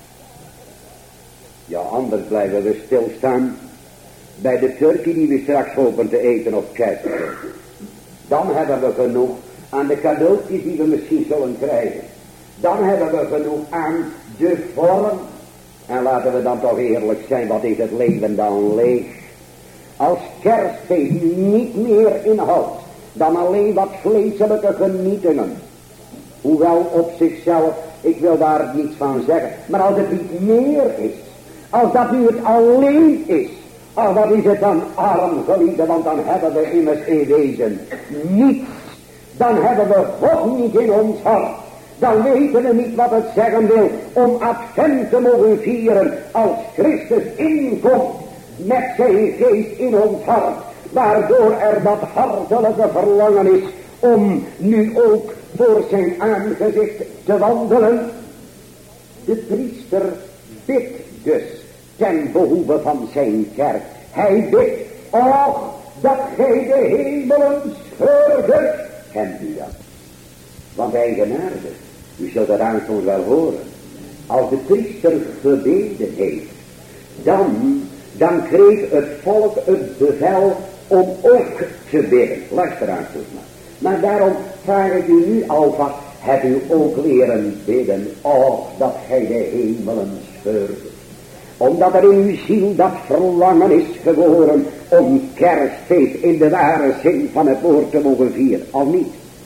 Ja, anders blijven we stilstaan bij de turkey die we straks hopen te eten op kerstdag. Dan hebben we genoeg aan de cadeautjes die we misschien zullen krijgen. Dan hebben we genoeg aan de vorm. En laten we dan toch eerlijk zijn, wat is het leven dan leeg? Als kerstfeest niet meer inhoudt dan alleen wat vleeselijke genietingen. Hoewel op zichzelf, ik wil daar niets van zeggen. Maar als het niet meer is, als dat nu het alleen is, oh, wat is het dan arm, geliefde, want dan hebben we immers in wezen niets. Dan hebben we God niet in ons hart. Dan weten we niet wat het zeggen wil om advent te mogen vieren als Christus inkomt met zijn geest in ons hart. Waardoor er dat hartelijke verlangen is om nu ook voor zijn aangezicht te wandelen. De priester bidt dus ten behoeve van zijn kerk. Hij bidt, och, dat gij de hemelen scheurde. Kent u dat? Want eigenaardig, u zult dat aanstonds wel horen. Als de priester gebeden heeft, dan kreeg het volk het bevel om ook te bidden. Luister aanstonds maar. Maar daarom vraag ik u nu alvast, hebt u ook leren bidden, och, dat gij de hemelen scheurde. Omdat er in uw ziel dat verlangen is geboren om kerstfeest in de ware zin van het woord te mogen vieren. Al niet.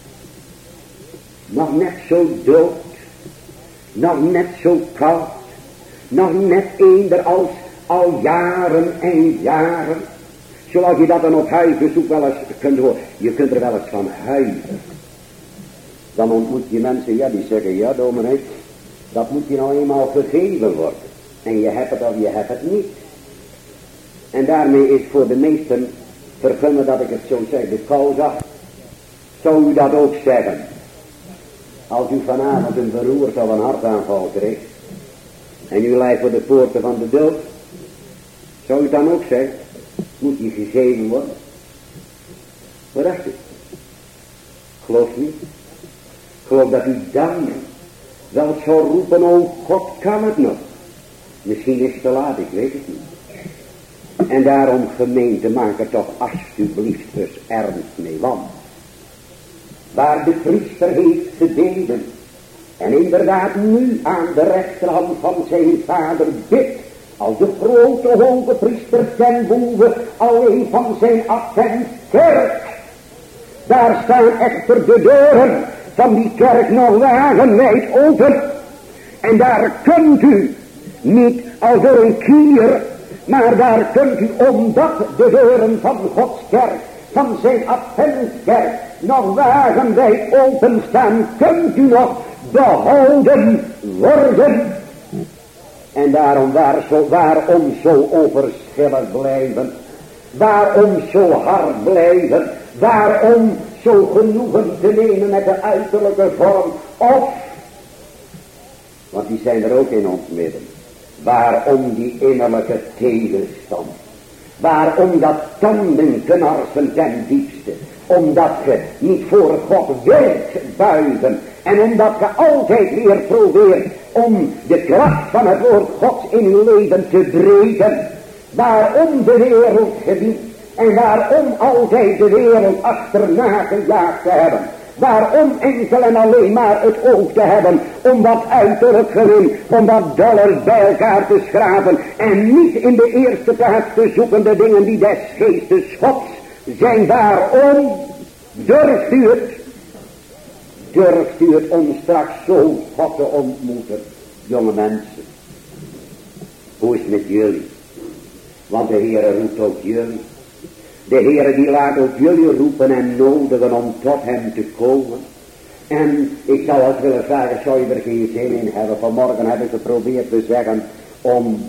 Nog net zo dood. Nog net zo koud. Nog net eender als al jaren en jaren. Zoals je dat dan op huisbezoek wel eens kunt horen. Je kunt er wel eens van huilen. Dan ontmoet je mensen, ja, die zeggen, ja dominee, dat moet je nou eenmaal gegeven worden. En je hebt het of je hebt het niet. En daarmee is voor de meesten, vergunnen dat ik het zo zeg, de causa. Zou u dat ook zeggen? Als u vanavond een beroerte of een hartaanval kreeg. En u lijkt voor de poorten van de dood. Zou u dan ook zeggen? Moet je gegeven worden? Wat dacht u? Geloof niet. Geloof dat u dan wel zou roepen, oh God, kan het nog. Misschien is het te laat, ik weet het niet. En daarom, gemeente, maak er toch alsjeblieft dus ernst mee. Want waar de priester heeft gebeden en inderdaad nu aan de rechterhand van zijn vader bidt, als de grote hoge priester ten behoeve alleen van zijn adventskerk, Daar staan echter de deuren van die kerk nog wagenwijd open. En daar kunt u niet als door een kier, maar daar kunt u, omdat de deuren van Gods kerk, van zijn adventskerk, nog wagenwijd openstaan, kunt u nog behouden worden. En daarom, waarom zo onverschillig blijven? Waarom zo hard blijven? Waarom zo genoegen te nemen met de uiterlijke vorm? Of, want die zijn er ook in ons midden. Waarom die innerlijke tegenstand? Waarom dat tandenknarsen ten diepste? Omdat je niet voor God wilt buigen. En omdat je altijd weer probeert om de kracht van het woord Gods in uw leven te breken. Waarom de wereld gedient. En waarom altijd de wereld achterna gejaagd te hebben. Waarom enkel en alleen maar het oog te hebben om wat uiterlijk gewin, om wat dollars bij elkaar te schrapen. En niet in de eerste plaats te zoeken de dingen die des geestes Gods zijn. Waarom durft u het? Durft u het om straks zo God te ontmoeten? Jonge mensen, hoe is het met jullie? Want de Heere roept ook jullie. De Heere die laat ook jullie roepen en nodigen om tot hem te komen. En ik zou het willen vragen, zou je er geen zin in hebben? Vanmorgen heb ik geprobeerd te zeggen om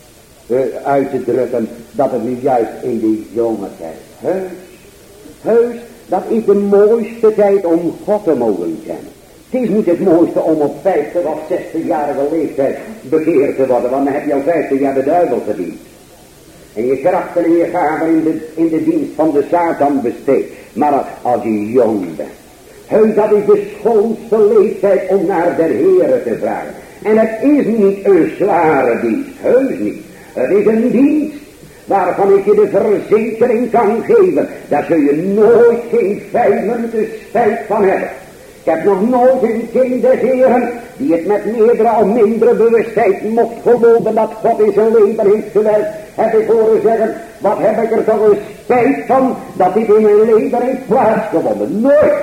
uit te drukken dat het nu juist in die jonge tijd. Heus, dat is de mooiste tijd om God te mogen kennen. Het is niet het mooiste om op 50 of 60-jarige leeftijd bekeerd te worden, want dan heb je al 50 jaar de duivel gediend. En je krachten en je gaven in de dienst van de Satan besteed. Maar als je jong bent. Heus, dat is de schoonste leeftijd om naar de Heere te vragen. En het is niet een zware dienst. Heus niet. Het is een dienst waarvan ik je de verzekering kan geven. Daar zul je nooit geen 5 minuten spijt van hebben. Ik heb nog nooit een kind des Heeren die het met meerdere of mindere bewustheid mocht geloven dat God in zijn leven heeft gewerkt. Heb ik horen zeggen, wat heb ik er toch een spijt van dat dit in mijn leven heeft plaatsgevonden. Nooit.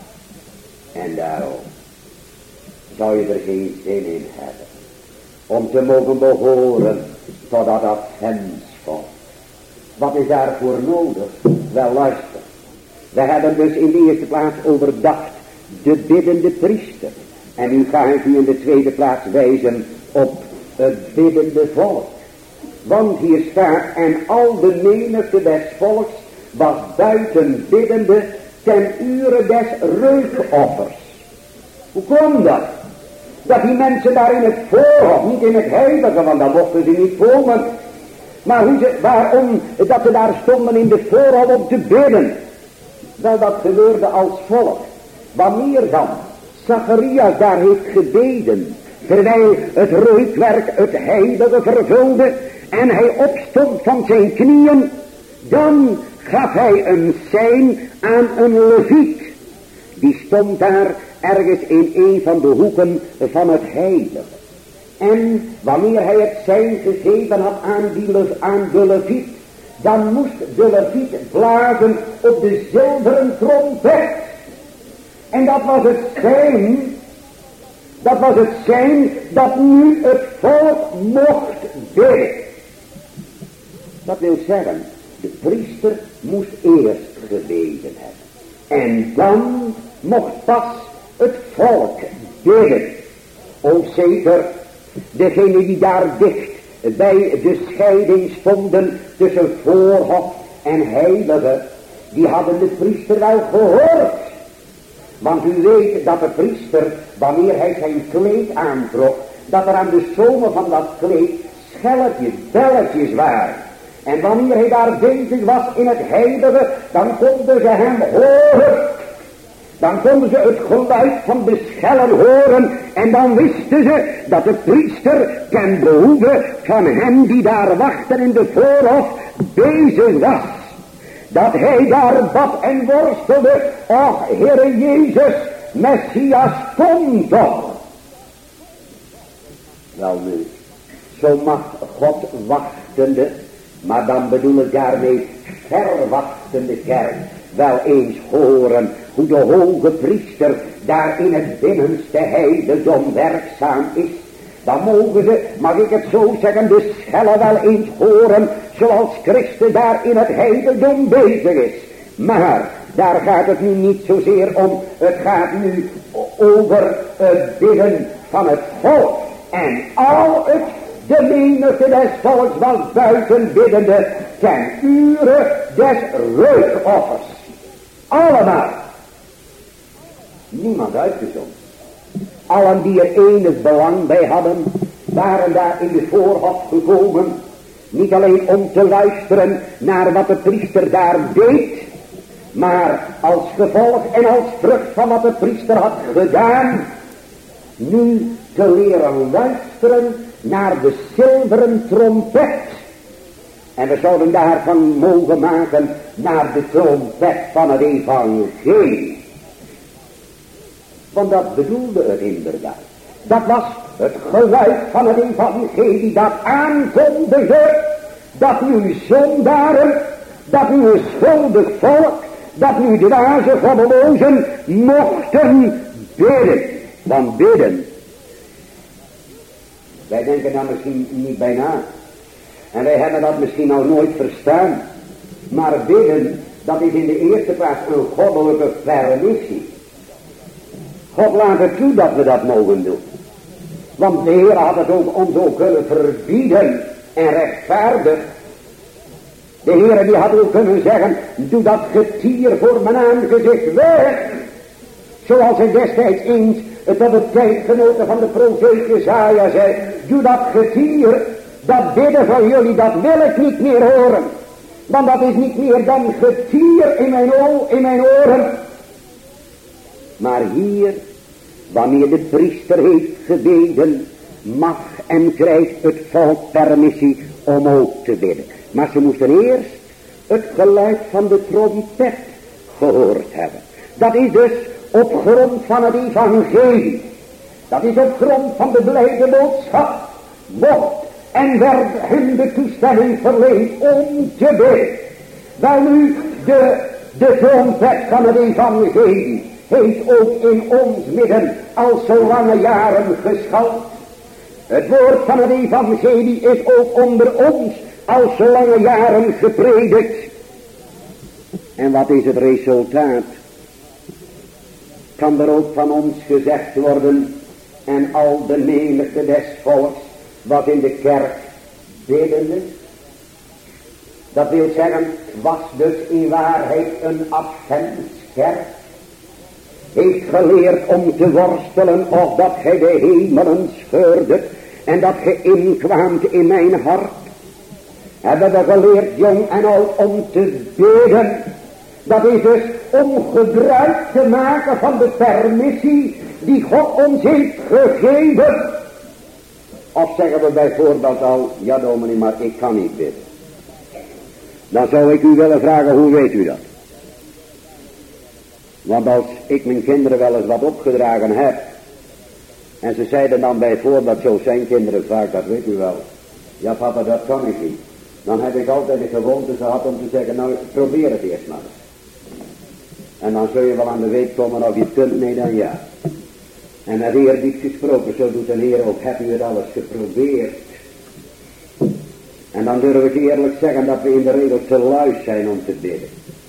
En daarom zou je er geen zin in hebben om te mogen behoren tot dat adventsvolk. Wat is daarvoor nodig? Wel, luister. We hebben dus in de eerste plaats overdacht de biddende priester. En nu ga ik u in de tweede plaats wijzen op het biddende volk. Want hier staat, en al de menigte des volks was buiten biddende ten ure des reukoffers. Hoe kwam dat? Dat die mensen daar in het voorhof, niet in het heilige, want daar mochten ze niet komen. Maar waarom dat ze daar stonden in de voorhof om te bidden? Wel, dat gebeurde als volk. Wanneer dan Zacharias daar heeft gebeden, terwijl het reukwerk het heilige vervulde en hij opstond van zijn knieën, dan gaf hij een sein aan een leviet. Die stond daar ergens in een van de hoeken van het heilige. En wanneer hij het sein gegeven had aan de leviet, dan moest de leviet blazen op de zilveren trompet. En dat was het sein dat nu het volk mocht bidden. Dat wil zeggen, de priester moest eerst gebeden hebben. En dan mocht pas het volk bidden. O zeker, degenen die daar dicht bij de scheiding stonden tussen voorhof en heilige, die hadden de priester wel gehoord. Want u weet dat de priester, wanneer hij zijn kleed aantrok, dat er aan de zomen van dat kleed schelletjes, belletjes waren. En wanneer hij daar bezig was in het heilige, dan konden ze hem horen. Dan konden ze het geluid van de schellen horen. En dan wisten ze dat de priester ten behoeve van hen die daar wachten in de voorhof bezig was. Dat hij daar bad en worstelde. Och, Heere Jezus, Messias, kom toch. Wel nu, zo mag God wachtende, maar dan bedoel ik daarmee verwachtende kerk, wel eens horen hoe de hoge priester daar in het binnenste heiligdom werkzaam is. Dan mogen ze, mag ik het zo zeggen, de schellen wel eens horen zoals Christus daar in het heiligdom bezig is. Maar daar gaat het nu niet zozeer om, het gaat nu over het bidden van het volk. En al het, de menigte des volks was buiten biddende ten ure des reukoffers. Allemaal. Niemand uitgezonderd. Allen die er enig belang bij hadden, waren daar in de voorhof gekomen. Niet alleen om te luisteren naar wat de priester daar deed, maar als gevolg en als vrucht van wat de priester had gedaan, nu te leren luisteren naar de zilveren trompet. En we zouden daarvan mogen maken naar de trompet van het evangelie. Want dat bedoelde het inderdaad. Dat was het geluid van het evangelie dat aankondigde dat nu zondaren, dat nu een schuldig volk, dat nu dwaze goddelozen mochten bidden. Want bidden, wij denken daar misschien niet bij na. En wij hebben dat misschien al nooit verstaan. Maar bidden, dat is in de eerste plaats een goddelijke permissie. God laat het toe dat we dat mogen doen. Want de Heer had het ook ons ook kunnen verbieden en rechtvaardig. De Heer die had ook kunnen zeggen, doe dat getier voor mijn aangezicht weg. Zoals hij destijds eens tot de tijdgenoten van de profeet Jesaja zei, doe dat getier, dat bidden van jullie, dat wil ik niet meer horen. Want dat is niet meer dan getier in mijn oren. Maar hier, wanneer de priester heeft gebeden, mag en krijgt het volk permissie om ook te bidden. Maar ze moesten eerst het geluid van de trompet gehoord hebben. Dat is dus op grond van het evangelie. Dat is op grond van de blijde boodschap. Mocht en werd hun de toestemming verleend om te bidden. Wel nu, de trompet van het evangelie heeft ook in ons midden al zo lange jaren geschald. Het woord van het evangelie is ook onder ons al zo lange jaren gepredikt. En wat is het resultaat? Kan er ook van ons gezegd worden, en al de menigte des volks wat in de kerk biddende. Dat wil zeggen, was dus in waarheid een adventskerk. Heeft geleerd om te worstelen of dat gij de hemelen scheurde en dat gij inkwaamt in mijn hart. Hebben we geleerd, jong en oud, om te bidden. Dat is dus om gebruik te maken van de permissie die God ons heeft gegeven. Of zeggen we bijvoorbeeld al, ja dominee, maar ik kan niet bidden. Dan zou ik u willen vragen, hoe weet u dat? Want als ik mijn kinderen wel eens wat opgedragen heb, en ze zeiden dan bijvoorbeeld, zo zijn kinderen vaak, dat weet u wel. Ja papa, dat kan ik niet. Dan heb ik altijd de gewoonte gehad om te zeggen, nou probeer het eerst maar. En dan zul je wel aan de weet komen of je het kunt, nee dan ja. En met eerbied gesproken, zo doet de Heer ook, heb u het alles geprobeerd. En dan durf ik eerlijk zeggen dat we in de regel te lui zijn om te bidden.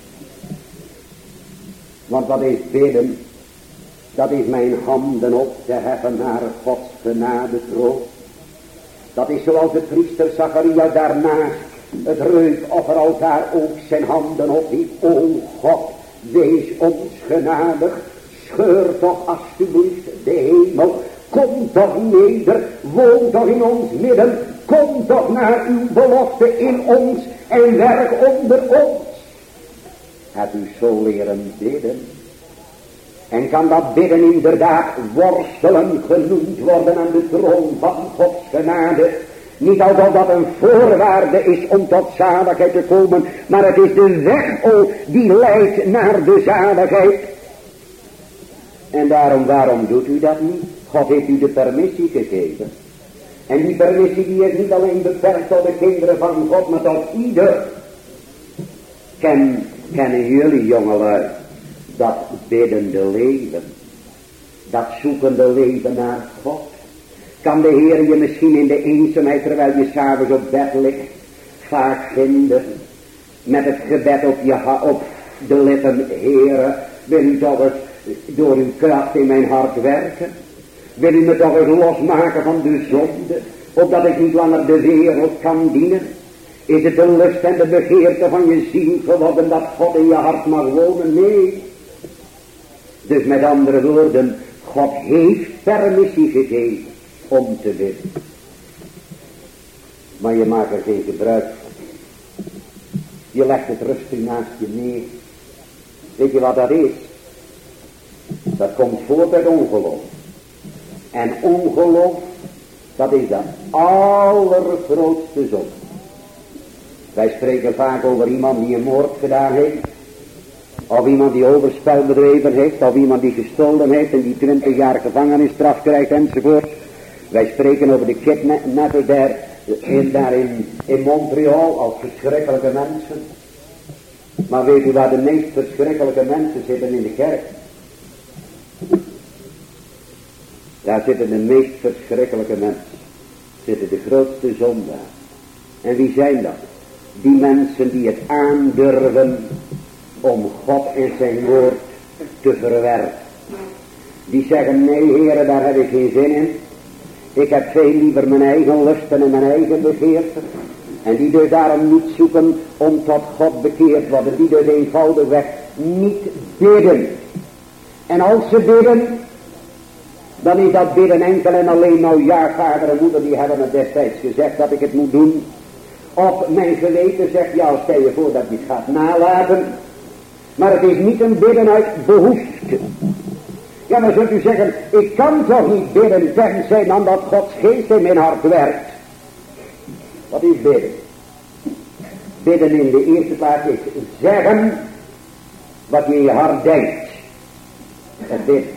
Want wat is bidden? Dat is mijn handen op te heffen naar Gods genade troon. Dat is zoals de priester Zacharia daarnaast het reukofferaltaar ook zijn handen ophief. O God, wees ons genadig. Scheur toch alsjeblieft de hemel. Kom toch neder. Woon toch in ons midden. Kom toch naar uw belofte in ons. En werk onder ons. Hebt u zo leren bidden? En kan dat bidden inderdaad worstelen genoemd worden aan de troon van Gods genade? Niet alsof dat een voorwaarde is om tot zaligheid te komen, maar het is de weg die leidt naar de zaligheid. En waarom doet u dat niet? God heeft u de permissie gegeven. En die permissie die is niet alleen beperkt tot de kinderen van God, maar tot ieder. Ken Kennen jullie jongelui dat biddende leven, dat zoekende leven naar God? Kan de Heer je misschien in de eenzaamheid, terwijl je s'avonds op bed ligt, vaak vinden met het gebed op de lippen: Heere, wil u toch eens door uw kracht in mijn hart werken? Wil u me toch eens losmaken van de zonde, opdat ik niet langer de wereld kan dienen? Is het de lust en de begeerte van je ziel geworden dat God in je hart mag wonen? Nee. Dus met andere woorden, God heeft permissie gegeven om te bidden. Maar je maakt er geen gebruik van. Je legt het rustig naast je neer. Weet je wat dat is? Dat komt voort uit ongeloof. En ongeloof, dat is de allergrootste zonde. Wij spreken vaak over iemand die een moord gedaan heeft. Of iemand die overspel bedreven heeft. Of iemand die gestolen heeft en die 20 jaar gevangenisstraf krijgt enzovoort. Wij spreken over de kidnappers daar in Montreal als verschrikkelijke mensen. Maar weet u waar de meest verschrikkelijke mensen zitten? In de kerk. Daar zitten de meest verschrikkelijke mensen. Zitten de grootste zondaars. En wie zijn dat? Die mensen die het aandurven om God en zijn woord te verwerpen. Die zeggen: nee heren, daar heb ik geen zin in. Ik heb veel liever mijn eigen lusten en mijn eigen begeerten. En die dus daarom niet zoeken om tot God bekeerd worden. Die dus eenvoudigweg niet bidden. En als ze bidden, dan is dat bidden enkel en alleen: nou ja, vader en moeder die hebben me destijds gezegd dat ik het moet doen. Of mijn geweten zegt: ja, stel je voor dat je het gaat nalaten. Maar het is niet een bidden uit behoefte. Ja, maar zult u zeggen: ik kan toch niet bidden tenzij dan dat Gods geest in mijn hart werkt. Wat is bidden? Bidden in de eerste plaats is zeggen wat je in je hart denkt. Dat bidden.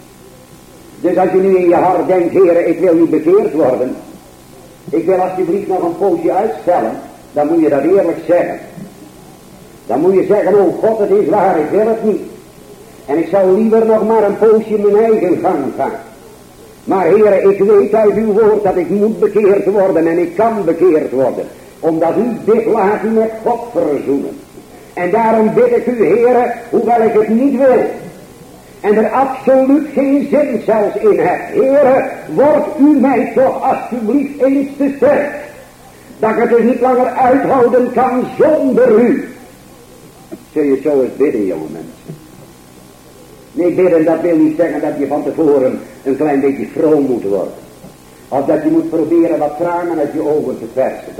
Dus als je nu in je hart denkt: Heere, ik wil niet bekeerd worden. Ik wil alsjeblieft nog een poosje uitstellen. Dan moet je dat eerlijk zeggen. Dan moet je zeggen: oh God, het is waar, ik wil het niet. En ik zou liever nog maar een poosje mijn eigen gang gaan. Maar Heere, ik weet uit uw woord dat ik moet bekeerd worden en ik kan bekeerd worden. Omdat u dit laat u met God verzoenen. En daarom bid ik u, Heere, hoewel ik het niet wil. En er absoluut geen zin zelfs in heb. Heere, wordt u mij toch alsjeblieft eens te sterk. Dat ik het dus niet langer uithouden kan zonder u. Zul je zo eens bidden, jonge mensen? Nee, bidden, dat wil niet zeggen dat je van tevoren een klein beetje vroom moet worden. Of dat je moet proberen wat tranen uit je ogen te persen.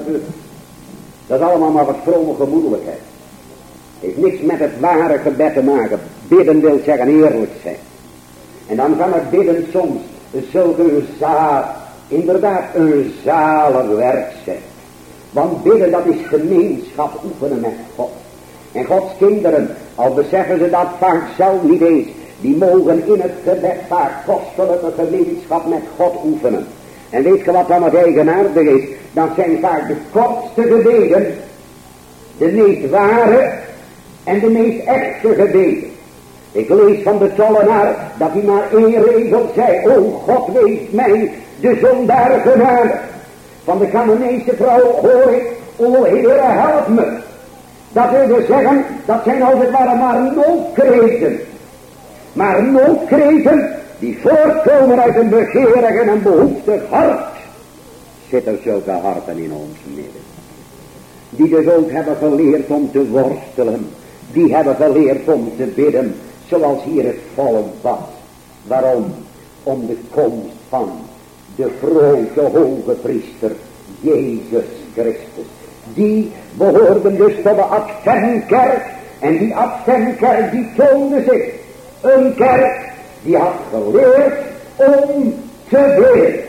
Dat is allemaal maar wat vrome gemoedelijkheid. Heeft niks met het ware gebed te maken. Bidden wil zeggen eerlijk zijn. En dan kan het bidden soms zulke inderdaad een zalig werk zijn. Want bidden, dat is gemeenschap oefenen met God. En Gods kinderen, al beseffen ze dat vaak zelf niet eens, die mogen in het gebed vaak kostelijke gemeenschap met God oefenen. En weet je wat dan het eigenaardig is? Dat zijn vaak de kortste gebeden, de meest ware en de meest echte gebeden. Ik lees van de tollenaar dat hij maar 1 regel zei: o God, wees mij de zondaar genade. Van de Canaanese vrouw hoor ik: o Heere, help me. Dat wil dus zeggen, dat zijn als het ware maar noodkreten. Maar noodkreten die voortkomen uit een begeerig en een behoeftig hart. Zitten zulke harten in ons midden. Die dus ook hebben geleerd om te worstelen. Die hebben geleerd om te bidden. Zoals hier het volk bad. Waarom? Om de komst van de grote hoge priester Jezus Christus. Die behoorden dus tot de Adventkerk. En die Adventkerk die toonde zich een kerk die had geleerd om te bidden.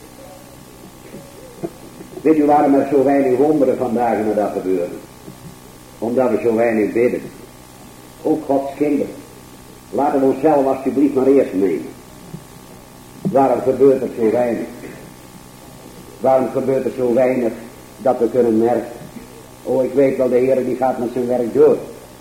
Weet u waarom er zo weinig wonderen vandaag in de dag gebeuren? Omdat we zo weinig bidden. Ook Gods kinderen. Laten we onszelf alsjeblieft maar eerst nemen. Waarom gebeurt er zo weinig? Waarom gebeurt er zo weinig dat we kunnen merken? Oh, ik weet wel, de Heer die gaat met zijn werk door.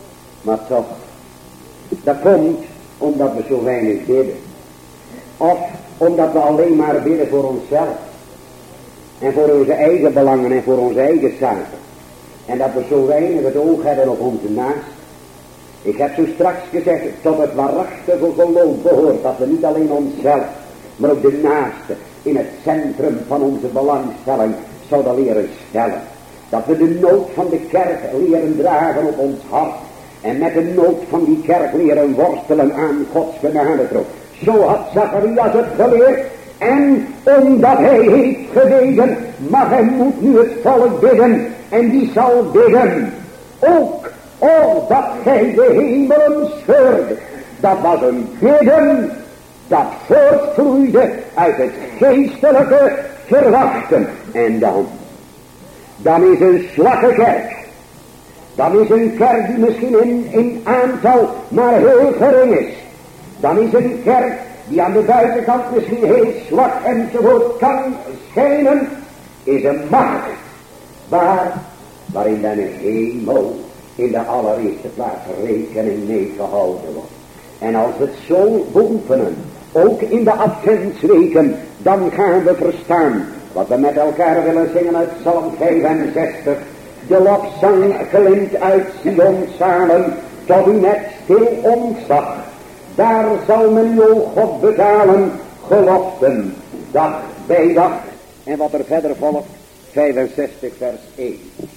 Maar toch, dat komt omdat we zo weinig bidden. Of omdat we alleen maar bidden voor onszelf. En voor onze eigen belangen en voor onze eigen zaken. En dat we zo weinig het oog hebben op onze naast. Ik heb zo straks gezegd, tot het waarachtige geloof behoort dat we niet alleen onszelf, maar ook de naaste in het centrum van onze belangstelling zouden leren stellen. Dat we de nood van de kerk leren dragen op ons hart. En met de nood van die kerk leren worstelen aan Gods genadetroon. Zo had Zacharias het geleerd. En omdat hij heeft gebeden, mag en moet nu het volk bidden. En die zal bidden. Ook, dat gij de hemelen scheurde. Dat was een bidden dat voortvloeide uit het geestelijke verwachten. En dan is een zwakke kerk. Dan is een kerk die misschien in aantal maar heel gering is. Dan is een kerk die aan de buitenkant misschien heel zwak enzovoort kan schijnen. Is een macht waarin de hemel in de allereerste plaats rekening mee gehouden wordt. En als het zo beoefenen, ook in de adventsweken, dan gaan we verstaan wat we met elkaar willen zingen uit Psalm 65. De lofzang klimt uit Sion zalen, tot u met stil ontzag. Daar zal men uw God betalen, geloften, dag bij dag. En wat er verder volgt, 65 vers 1.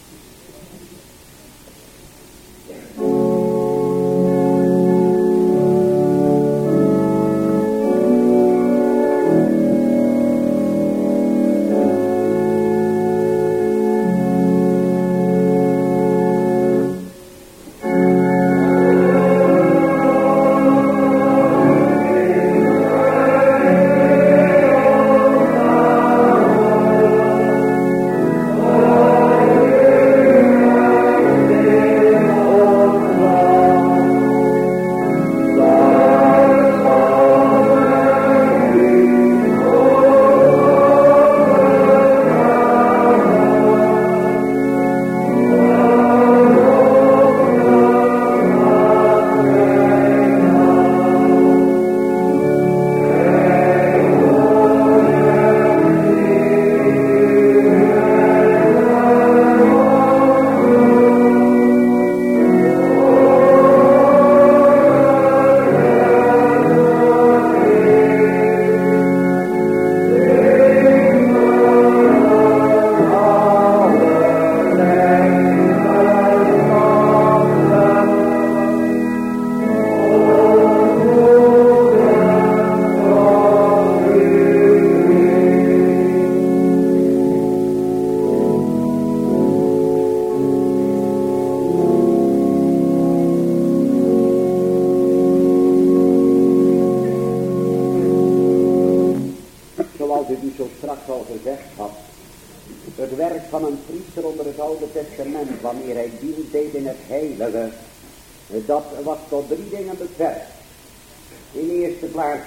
Dat was tot 3 dingen beperkt. In de eerste plaats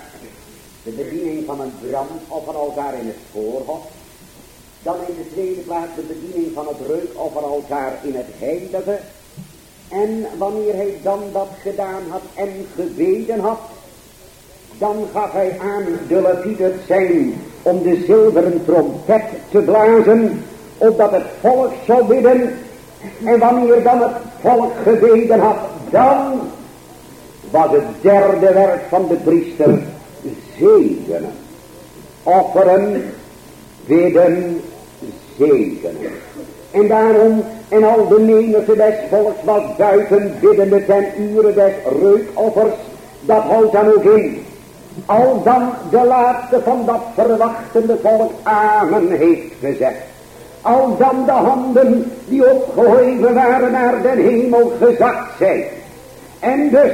de bediening van een brandofferaltaar in het voorhof. Dan in de tweede plaats de bediening van het reukofferaltaar in het heilige. En wanneer hij dan dat gedaan had en gebeden had, dan gaf hij aan de leviet het zijn om de zilveren trompet te blazen, opdat het volk zou bidden. En wanneer dan het volk gebeden had, dan was het derde werk van de priester zegenen. Offeren, bidden, zegenen. En daarom, en al de menigte des volks was buiten biddende ten ure des reukoffers, dat houdt dan ook in. Al dan de laatste van dat verwachtende volk amen heeft gezegd. Al dan de handen die opgeheven waren naar den hemel gezakt zijn. En dus,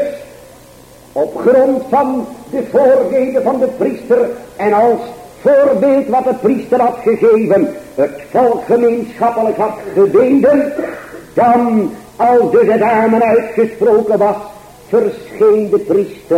op grond van de voorbeden van de priester en als voorbeeld wat de priester had gegeven, het volk gemeenschappelijk had gebeden, dan, als dus het amen uitgesproken was, verscheen de priester.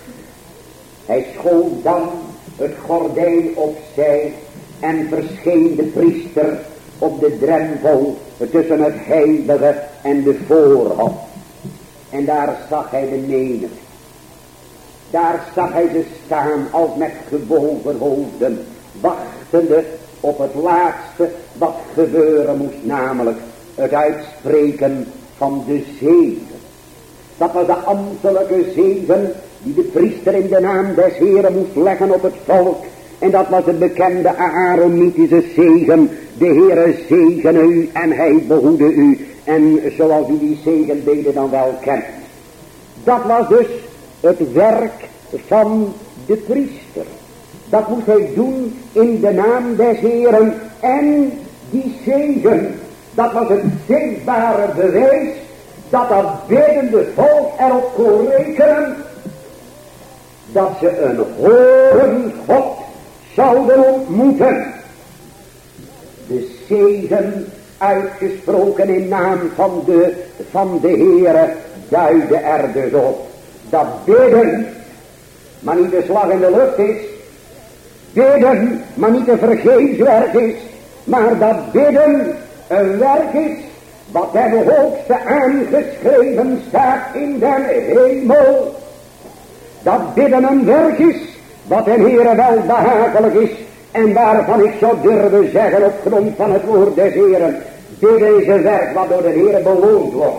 Hij schoof dan het gordijn opzij en verscheen de priester op de drempel tussen het heilige en de voorhof. En daar zag hij de menigte. Daar zag hij ze staan als met gebogen hoofden, wachtende op het laatste wat gebeuren moest, namelijk het uitspreken van de zegen. Dat was de ambtelijke zegen die de priester in de naam des Heren moest leggen op het volk. En dat was de bekende Aaronitische zegen. De Heere zegene u en hij behoede u. En zoals u die zegenbeden dan wel kent. Dat was dus het werk van de priester. Dat moest hij doen in de naam des Heren. En die zegen, dat was het zichtbare bewijs dat dat biddende volk erop kon rekenen dat ze een horen God zouden ontmoeten. De zegen uitgesproken in naam van de Heere duidde er dus op. Dat bidden maar niet een slag in de lucht is. Bidden maar niet een vergeefs werk is. Maar dat bidden een werk is wat ten hoogste aangeschreven staat in den hemel. Dat bidden een werk is wat den Heere wel behagelijk is. En waarvan ik zou durven zeggen op grond van het woord des Heeren. Bidden is een werk wat door de Heere beloond wordt.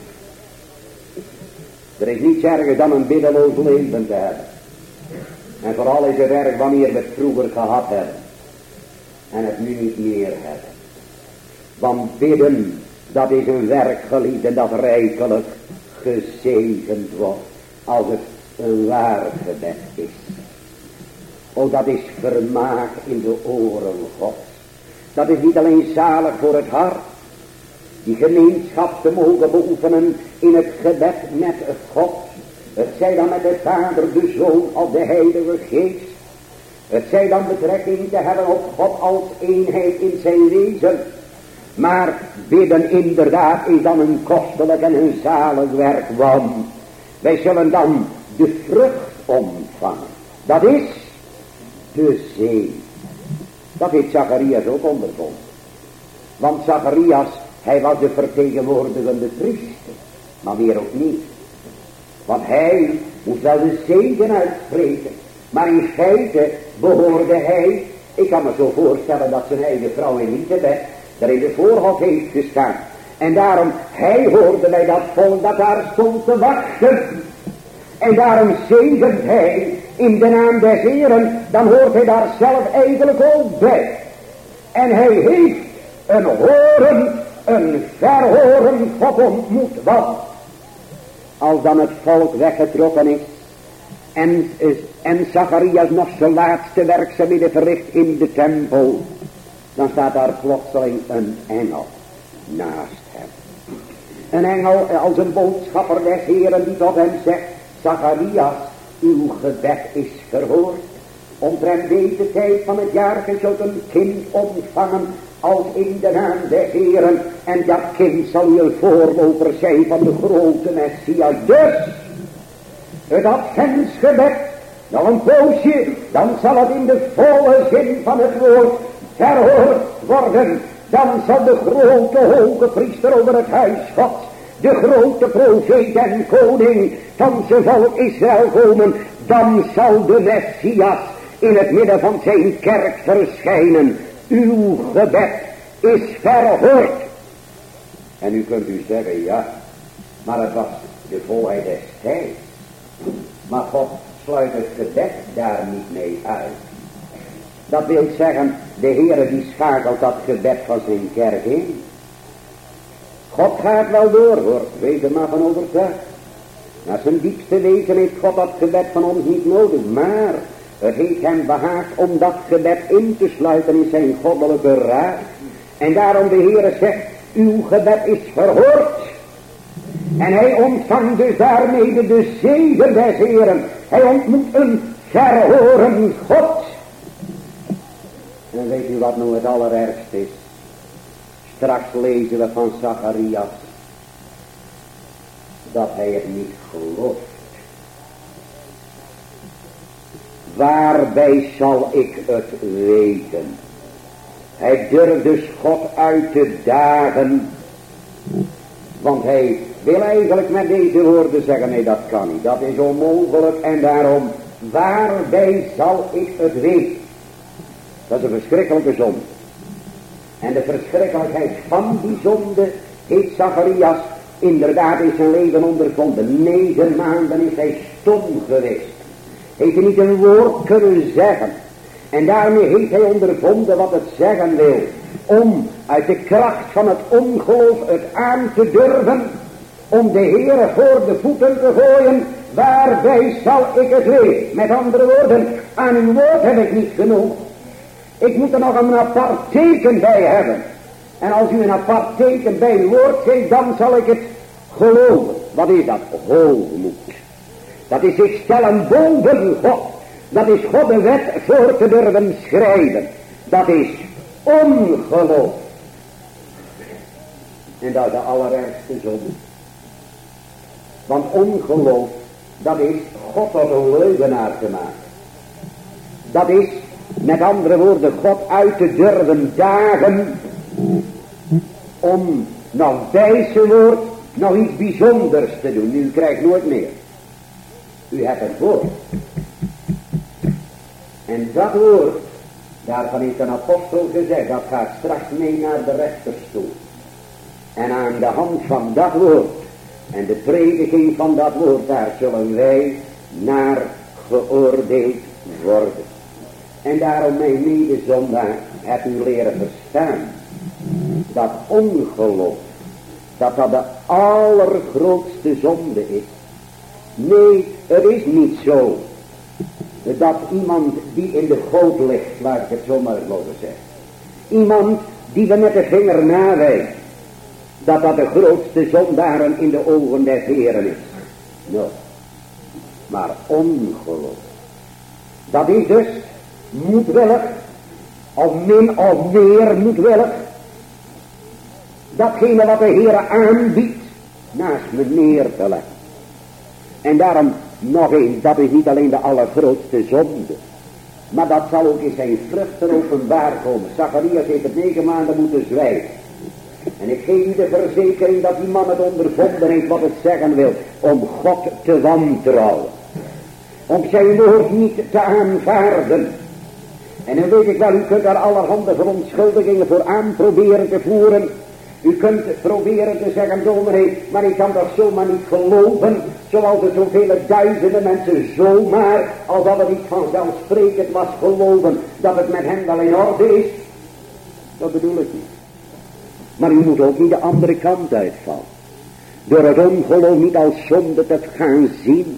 Er is niets erger dan een biddeloos leven te hebben. En vooral is het werk wanneer we het vroeger gehad hebben. En het nu niet meer hebben. Want bidden, dat is een werk, geliefden, dat rijkelijk gezegend wordt. Als het een waar gebed is. Oh, dat is vermaak in de oren Gods. Dat is niet alleen zalig voor het hart. Die gemeenschap te mogen beoefenen in het gebed met God. Het zij dan met de Vader, de Zoon of de Heilige Geest. Het zij dan betrekking te hebben op God als eenheid in zijn wezen. Maar bidden inderdaad is dan een kostelijk en een zalig werk. Want wij zullen dan de vrucht ontvangen. Dat is de zee. Dat heeft Zacharias ook ondervonden. Want Zacharias, hij was de vertegenwoordigende priester. Maar meer ook niet. Want hij moest wel de zegen uitspreken. Maar in feite behoorde hij, ik kan me zo voorstellen dat zijn eigen vrouw Elisabeth daar in de voorhof heeft gestaan. En daarom, hij hoorde bij dat volk dat daar stond te wachten. En daarom zegent hij in de naam des Heren, dan hoort hij daar zelf eigenlijk ook bij. En hij heeft een horen, een verhoren God ontmoet. Want als dan het volk weggetrokken is en Zacharias nog zijn laatste werkzaamheden verricht in de tempel, dan staat daar plotseling een engel naast hem. Een engel als een boodschapper des Heren die tot hem zegt: Zacharias, uw gebed is verhoord. Omtrent deze tijd van het jaar zult een kind ontvangen als in de naam des Heren. En dat kind zal u een voorloper zijn van de grote Messias. Dus, het adventsgebed, nog een poosje, dan zal het in de volle zin van het woord verhoord worden. Dan zal de grote hoge priester over het huis Gods, de grote profeet en koning van zijn volk Israël komen. Dan zal de Messias in het midden van zijn kerk verschijnen. Uw gebed is verhoord. En nu kunt u zeggen, ja, maar het was de volheid des tijds. Maar God sluit het gebed daar niet mee uit. Dat wil zeggen, de Heere die schakelt dat gebed van zijn kerk in. God gaat wel door, hoor, wees er maar van overtuigd. Naar zijn diepste wezen heeft God dat gebed van ons niet nodig, maar het heeft hem behaagd om dat gebed in te sluiten in zijn goddelijke raad. En daarom de Heere zegt, uw gebed is verhoord. En hij ontvangt dus daarmee de zegen des Heeren. Hij ontmoet een verhoren God. En weet u wat nou het allerergste is? Straks lezen we van Zacharias dat hij het niet gelooft. Waarbij zal ik het weten? Hij durft dus God uit te dagen, want hij wil eigenlijk met deze woorden zeggen, nee, dat kan niet. Dat is onmogelijk en daarom, waarbij zal ik het weten? Dat is een verschrikkelijke zonde. En de verschrikkelijkheid van die zonde heeft Zacharias inderdaad in zijn leven ondervonden. 9 maanden is hij stom geweest. Heeft hij niet een woord kunnen zeggen. En daarmee heeft hij ondervonden wat het zeggen wil. Om uit de kracht van het ongeloof het aan te durven. Om de Heere voor de voeten te gooien. Waarbij zal ik het weten? Met andere woorden, aan uw woord heb ik niet genoeg. Ik moet er nog een apart teken bij hebben. En als u een apart teken bij uw woord geeft, dan zal ik het geloven. Wat is dat? Hoogmoed. Dat is zich stellen boven God. Dat is God de wet voor te durven schrijven. Dat is ongeloof. En dat is de allerergste zonde. Want ongeloof, dat is God tot een leugenaar te maken. Dat is, met andere woorden, God uit te durven dagen om nog bij zijn woord nog iets bijzonders te doen. U krijgt nooit meer. U hebt het woord. En dat woord, daarvan heeft een apostel gezegd, dat gaat straks mee naar de rechterstoel. En aan de hand van dat woord en de prediking van dat woord, daar zullen wij naar geoordeeld worden. En daarom, mijn medezondaar, hebt u leren verstaan dat ongeloof, dat de allergrootste zonde is. Nee, het is niet zo dat iemand die in de goot ligt, laat ik het zo maar mogen zeggen, iemand die we met de vinger nawijst, dat de grootste zondaren in de ogen des Heeren is. No. Maar ongeloof, dat is dus moedwillig, of min of meer moedwillig, datgene wat de Heere aanbiedt, naast me neer te leggen. En daarom nog eens, dat is niet alleen de allergrootste zonde, maar dat zal ook in zijn vruchten openbaar komen. Zacharias heeft het 9 maanden moeten zwijgen. En ik geef u de verzekering dat die man het ondervonden heeft wat het zeggen wil, om God te wantrouwen. Om zijn woord niet te aanvaarden. En dan weet ik wel, u kunt daar allerhande verontschuldigingen voor aan proberen te voeren. U kunt proberen te zeggen, dominee, maar ik kan dat zomaar niet geloven, zoals er zoveel duizenden mensen zomaar, als dat het niet vanzelfsprekend was, geloven dat het met hen wel in orde is. Dat bedoel ik niet. Maar u moet ook niet de andere kant uitvallen. Door het ongeloof niet als zonde te gaan zien.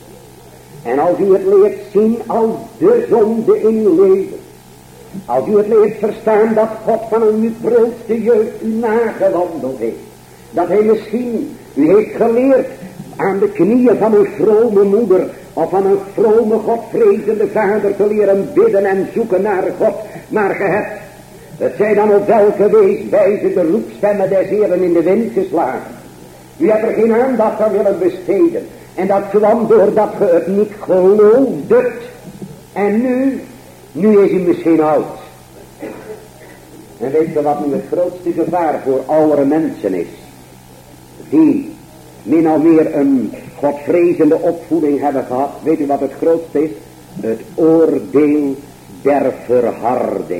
En als u het leert zien als de zonde in uw leven. Als u het leert verstaan dat God van uw prilste jeugd u nagewandeld heeft. Dat hij misschien u heeft geleerd aan de knieën van een vrome moeder of van een vrome Godvrezende vader te leren bidden en zoeken naar God. Maar ge hebt, het zij dan op welke wijze de roepstemmen des Heeren in de wind geslagen. U hebt er geen aandacht aan willen besteden. En dat kwam doordat ge het niet geloofdet. En nu is u misschien oud. En weet je wat nu het grootste gevaar voor oudere mensen is? Die min of meer een godvrezende opvoeding hebben gehad. Weet u wat het grootste is? Het oordeel der verharding.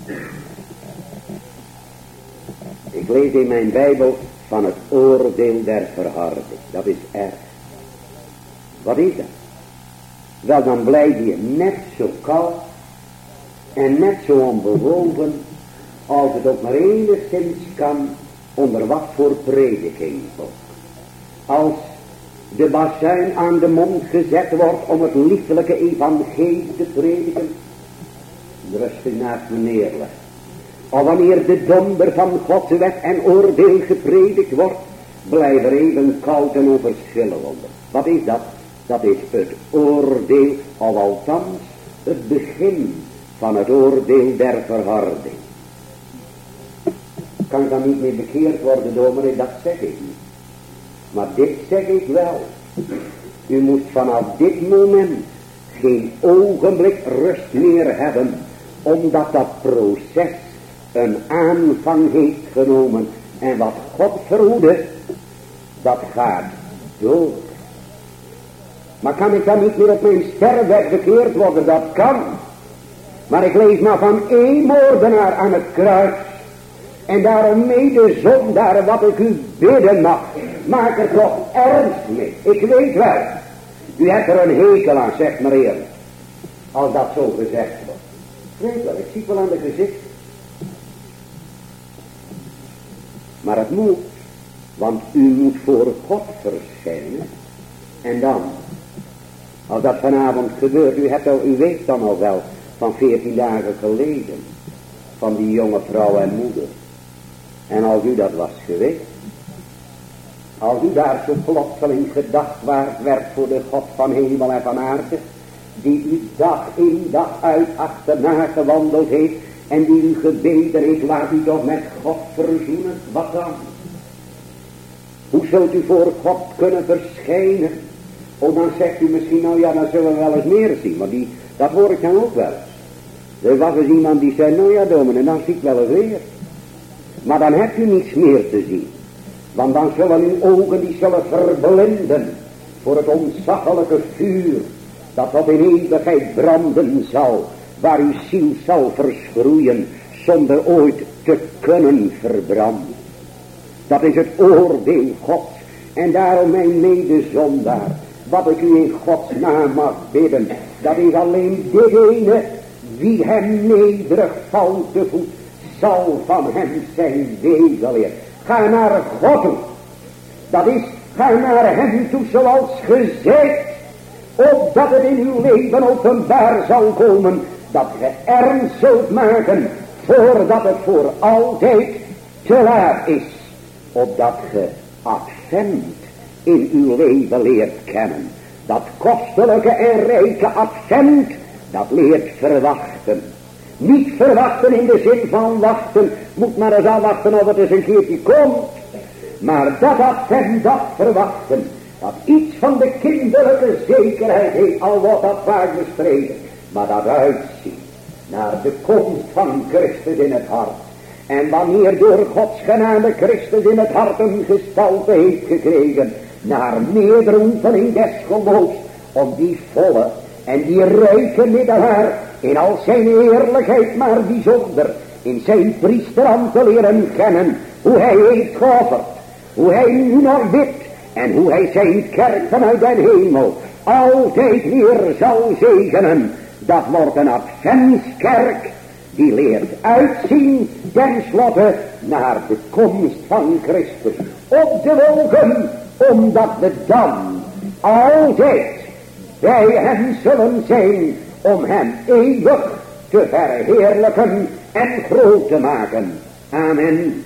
Ik lees in mijn Bijbel van het oordeel der verharding. Dat is erg. Wat is dat? Wel, dan blijf je net zo koud en net zo onbewogen als het ook maar enigszins kan onder wat voor prediking ook. Als de bazuin aan de mond gezet wordt om het liefelijke evangelie te prediken, rustig naast me neerleggen. Of wanneer de donder van Gods wet en oordeel gepredikt wordt, blijf er even koud en onverschillig onder. Wat is dat? Dat is het oordeel, of althans het begin van het oordeel der verharding. Kan dan niet meer bekeerd worden, dominee? Dat zeg ik niet. Maar dit zeg ik wel. U moet vanaf dit moment geen ogenblik rust meer hebben, omdat dat proces een aanvang heeft genomen. En wat God verhoede, dat gaat door. Maar kan ik dan niet meer op mijn sterfbed bekeerd worden? Dat kan. Maar ik lees maar van één moordenaar aan het kruis. En daarom medezondaar wat ik u bidden mag. Maak er toch ernst mee. Ik weet wel. U hebt er een hekel aan, zegt maar eerlijk. Als dat zo gezegd wordt. Ik weet wel, ik zie het wel aan de gezicht. Maar het moet. Want u moet voor God verschijnen. En dan. Als dat vanavond gebeurt. U weet dan al wel. Van 14 dagen geleden. Van die jonge vrouw en moeder. En als u dat was geweest. Als u daar zo plotseling gedacht werd voor de God van hemel en van aarde. Die u dag in dag uit achterna gewandeld heeft. En die u gebeden heeft. Laat u toch met God verzoenen. Wat dan? Hoe zult u voor God kunnen verschijnen? Oh, dan zegt u misschien, nou ja, dan zullen we wel eens meer zien. Maar dat hoor ik dan ook wel eens. Er was eens iemand die zei, nou ja dominee, dan zie ik wel eens weer. Maar dan hebt u niets meer te zien. Want dan zullen uw ogen, die zullen verblinden voor het ontzaglijke vuur. Dat tot in eeuwigheid branden zal. Waar uw ziel zal verschroeien, zonder ooit te kunnen verbranden. Dat is het oordeel Gods. En daarom mijn medezondaar, wat ik u in Gods naam mag bidden, dat is alleen dit ene, wie hem nederig valt te voet, zal van hem zijn wegen leren. Ga naar God toe. Dat is, ga naar hem toe zoals gezegd, opdat het in uw leven openbaar zal komen, dat ge ernst zult maken, voordat het voor altijd te laat is. Opdat ge advent in uw leven leert kennen. Dat kostelijke en rijke advent, dat leert verwachten. Niet verwachten in de zin van wachten, moet maar eens afwachten of het eens een keertje komt. Maar dat advent, dat verwachten, dat iets van de kinderlijke zekerheid heeft, al wordt dat vaak bestreden. Maar dat uitziet naar de komst van Christus in het hart. En wanneer door Gods genade Christus in het hart een gestalte heeft gekregen, naar meerdere oefening des geloofs, om die volle en die rijke middelaar in al zijn eerlijkheid, maar bijzonder in zijn priesterambt te leren kennen, hoe hij heeft geofferd, hoe hij nu nog bidt en hoe hij zijn kerk vanuit den hemel altijd weer zal zegenen. Dat wordt een adventskerk die leert uitzien tenslotte naar de komst van Christus op de wolken, omdat we dan altijd bij hem zullen zijn om hem eeuwig te verheerlijken en groot te maken. Amen.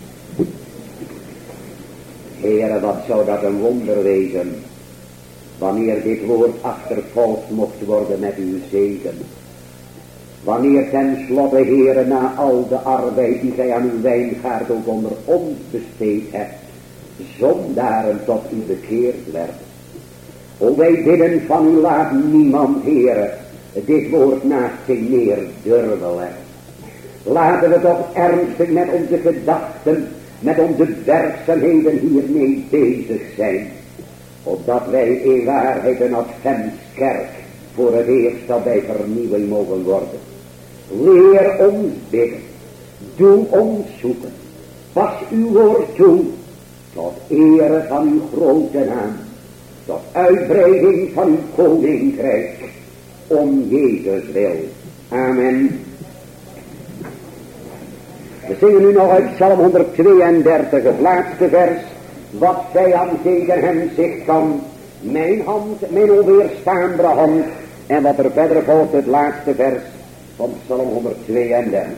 Heere, wat zou dat een wonder wezen, wanneer dit woord achtervolgd mocht worden met uw zegen. Wanneer tenslotte, Heere, na al de arbeid die gij aan uw wijngaard ook onder ons besteed hebt, zondaren tot u bekeerd werden. O, wij bidden van u, laat niemand, Heere, dit woord naast zich neer durven leggen. Laten we toch ernstig met onze gedachten, met onze werkzaamheden hiermee bezig zijn. Opdat wij in waarheid een adventskerk voor het eerst dat wij vernieuwing mogen worden. Leer ons bidden. Doe ons zoeken. Pas uw woord toe. Tot ere van uw grote naam. Tot uitbreiding van uw koninkrijk. Om Jezus wil. Amen. We zingen nu nog uit Psalm 132, het laatste vers. Wat vijand tegen hem zich kan. Mijn hand, mijn onweerstaanbare hand. En wat er verder volgt, het laatste vers van Psalm 132.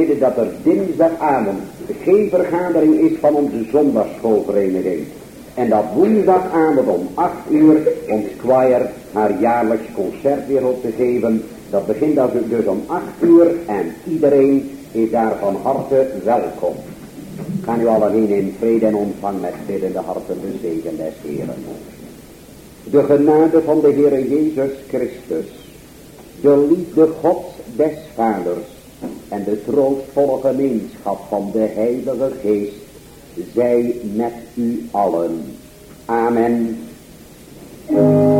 bidden dat er dinsdagavond geen vergadering is van onze zondagsschoolvereniging. En dat woensdagavond om 8 uur ons choir haar jaarlijks concert weer op te geven. Dat begint dus om 8 uur en iedereen is daar van harte welkom. Ga nu allen in vrede en ontvang met biddende harten de zegen des Heeren. De genade van de Heere Jezus Christus, de liefde Gods des Vaders en de troostvolle gemeenschap van de Heilige Geest zij met u allen. Amen.